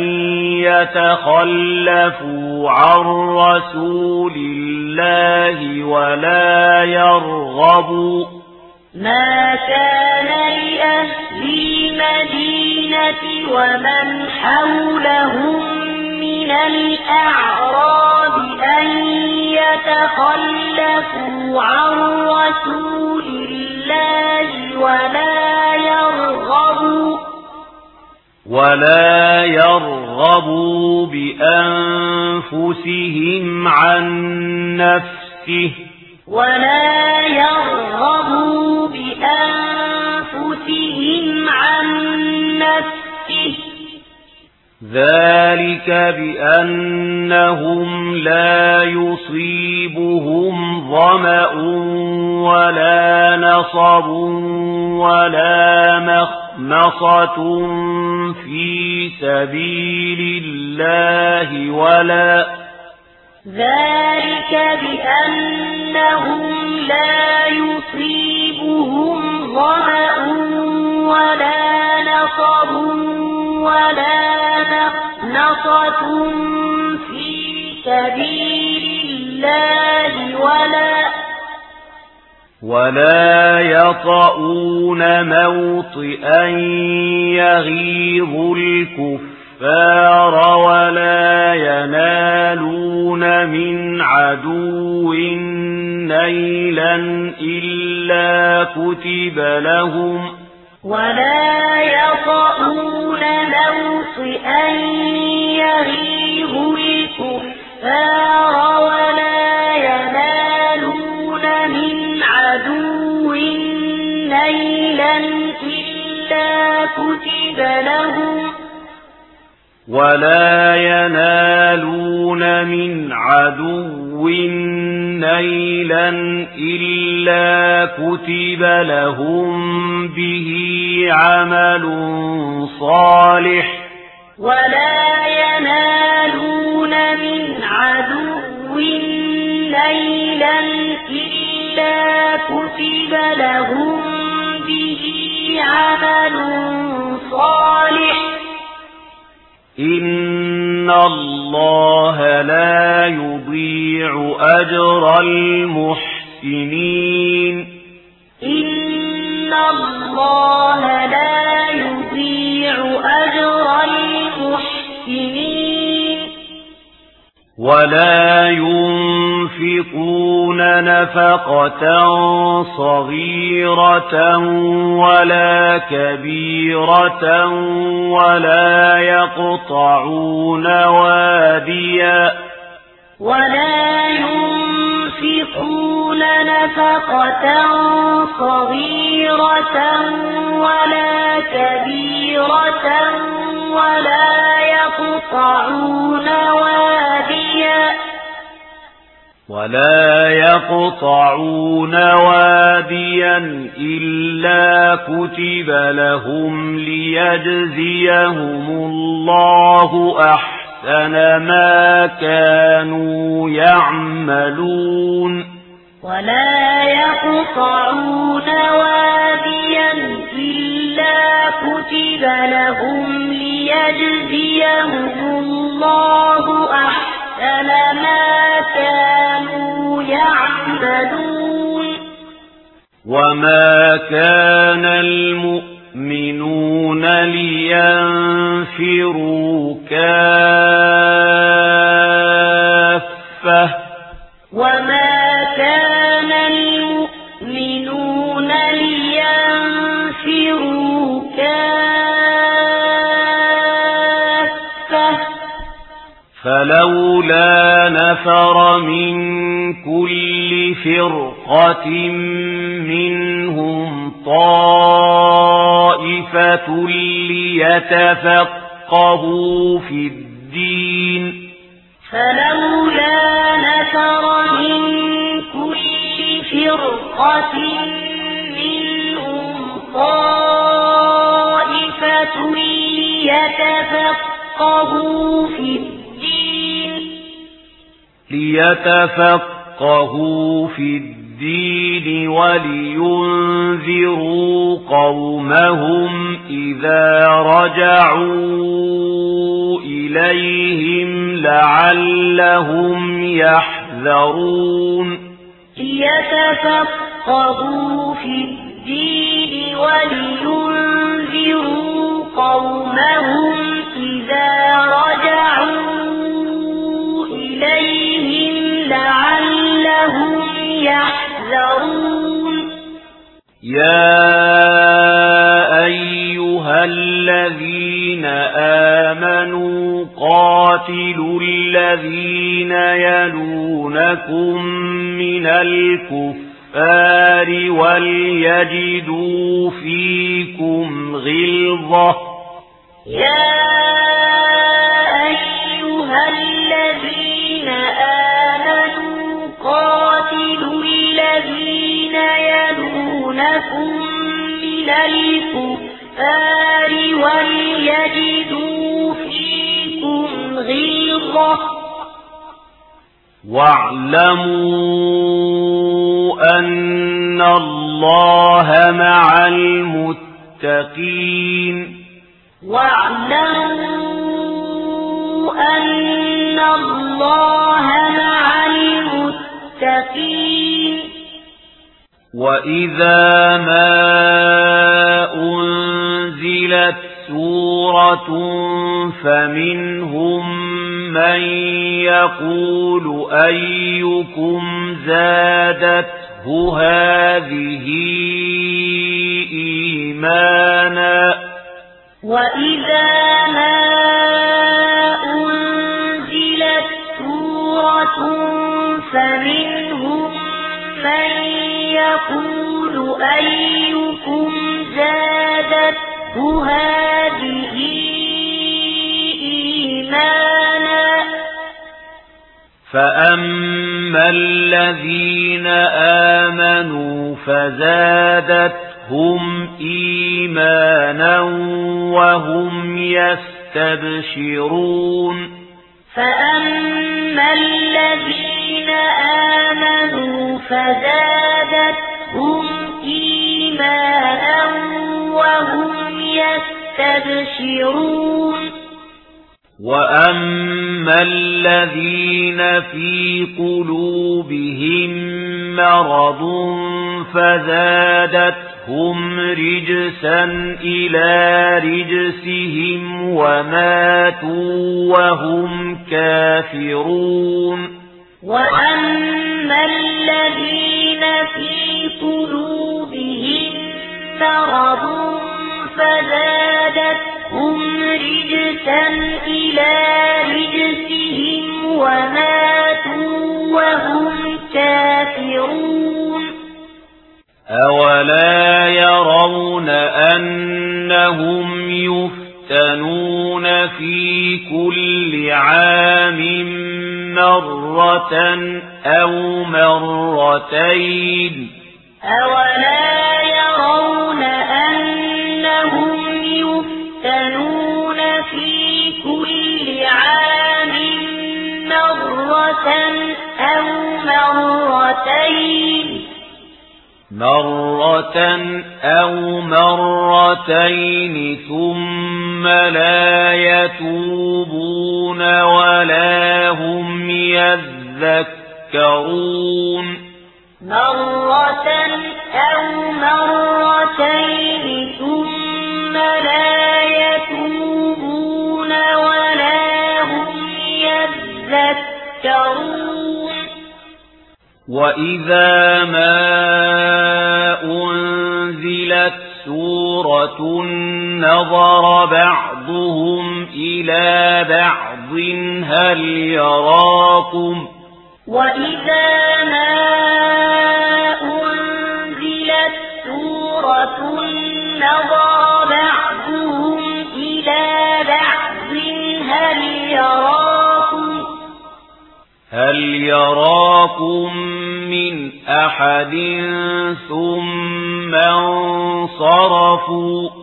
يتخلفوا عن رسول الله ولا يرغبوا ما كان لأهل المدينة ومن حولهم من الأعراب أن يتخلفوا عن رسول الله ولا يرغبوا بأنفسهم عن نفسه ذلك بأنهم لا يصيبهم ظمأ ولا نصب ولا مخمصة في سبيل الله ذلك بأنهم لا يصيبهم ظمأ ولا نصب ولا مخمصة في سبيل الله ولا يطؤون موطئا يغيظ الكفار ولا ينالون من عدو نيلا إلا كتب لهم ولا يطؤون موطئا يغيظ الكفار ولا ينالون من عدو نيلا إلا كتب لهم ولا ينالون من عدو نيلا إلا كتب لهم به عمل صالح ولا ينالون من عدو نيلا إلا كتب لهم به عمل صالح إن الله لا يضيع أجر المحسنين إن الله لا يضيع أجر المحسنين ولا ينفقون نفقة صغيرة ولا كبيرة ولا يقطعون نفقة صغيرة ولا كبيرة ولا يقطعون واديا إلا كتب لهم ليجزيهم الله أحسن ما كانوا يعملون ولا يقطعون واديا إلا كتب لهم ليجزيهم الله أحسن ما كانوا يعملون وما كان المؤمنون لينفروا كافة وما كان المؤمنون لينفروا كافة فلولا نفر من كل فرقة منهم طائفة ليتفقهوا في الدين فلولا نفر من كل فرقة منهم طائفة ليتفقهوا في الدين ولينذروا قومهم إذا رجعوا إليهم لعلهم يحذرون ليتفقهوا في الدين ولينذروا قومهم إذا رجعوا إليهم لعلهم يحذرون يا أيها الذين آمنوا قاتلوا الذين يلونكم من الكفار وليجدوا فيكم غلظة يا أيها الذين آمنوا قاتلوا الذين يلونكم من الكفار وليجدوا فيكم غلظة واعلموا أن الله مع المتقين واعلموا أن الله مع المتقين وإذا ما أنزلت سورة فمنهم من يقول أيكم زادته هذه إيمانا وإذا ما أنزلت سورة فمنهم من يقول أيكم زادته هذه إيمانا فأما الذين آمنوا فزادتهم إيمانا وهم يستبشرون فأما الذين آمنوا فزادتهم إيمانا وهم يستبشرون وأما الذين في قلوبهم مرض فزادتهم فزادتهم رجسا إلى رجسهم وماتوا وهم كافرون وأما الذين في قلوبهم مرض فزادتهم رجسا إلى رجسهم وماتوا وهم كافرون أولا يرون أنهم يفتنون في كل عام مرة أو مرتين أولا يرون أنهم يفتنون في كل عام مرة أو مرتين ثم لا يتوبون ولا هم يذكرون مرة أو مرتين ثم لا يتوبون ولا هم يذكرون وإذا ما أنزلت سورة نظر بعضهم إلى بعض هل يراكم وإذا ما أنزلت سورة نظر بعضهم إلى بعض هل يراكم من أحد ثم انصرفوا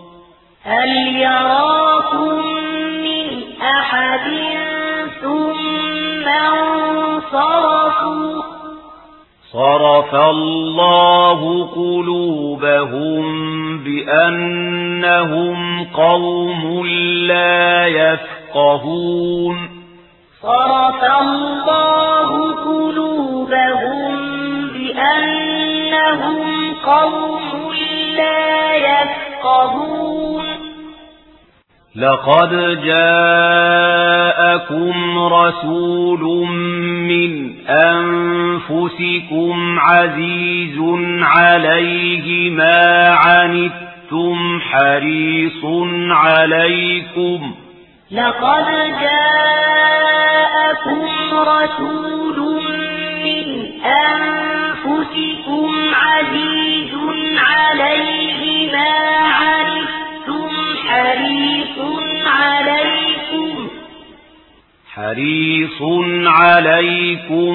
صرف الله قلوبهم بأنهم قوم لا يفقهون صرف الله قلوبهم بأنهم قوم لا يفقهون لقد جاءكم رسول من أنفسكم عزيز عليه ما عنتم حريص عليكم لقد جاءكم رسول من أنفسكم عزيز عليه ما عنتم حريص عليكم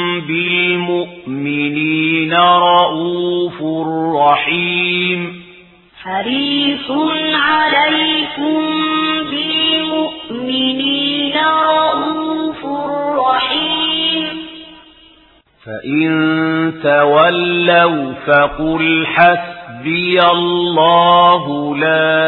بالمؤمنين رؤوف رحيم حريص عليكم بالمؤمنين رؤوف رحيم فإن تولوا فقل حسبي الله لا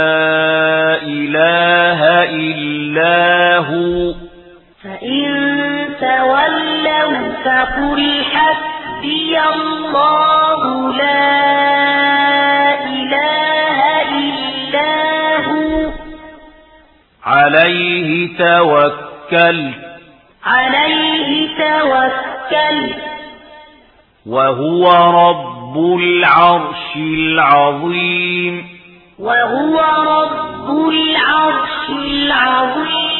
إله إلا هو فإن تولوا فقل حسبي الله لا إله إلا هو عليه توكلت وهو رب العرش العظيم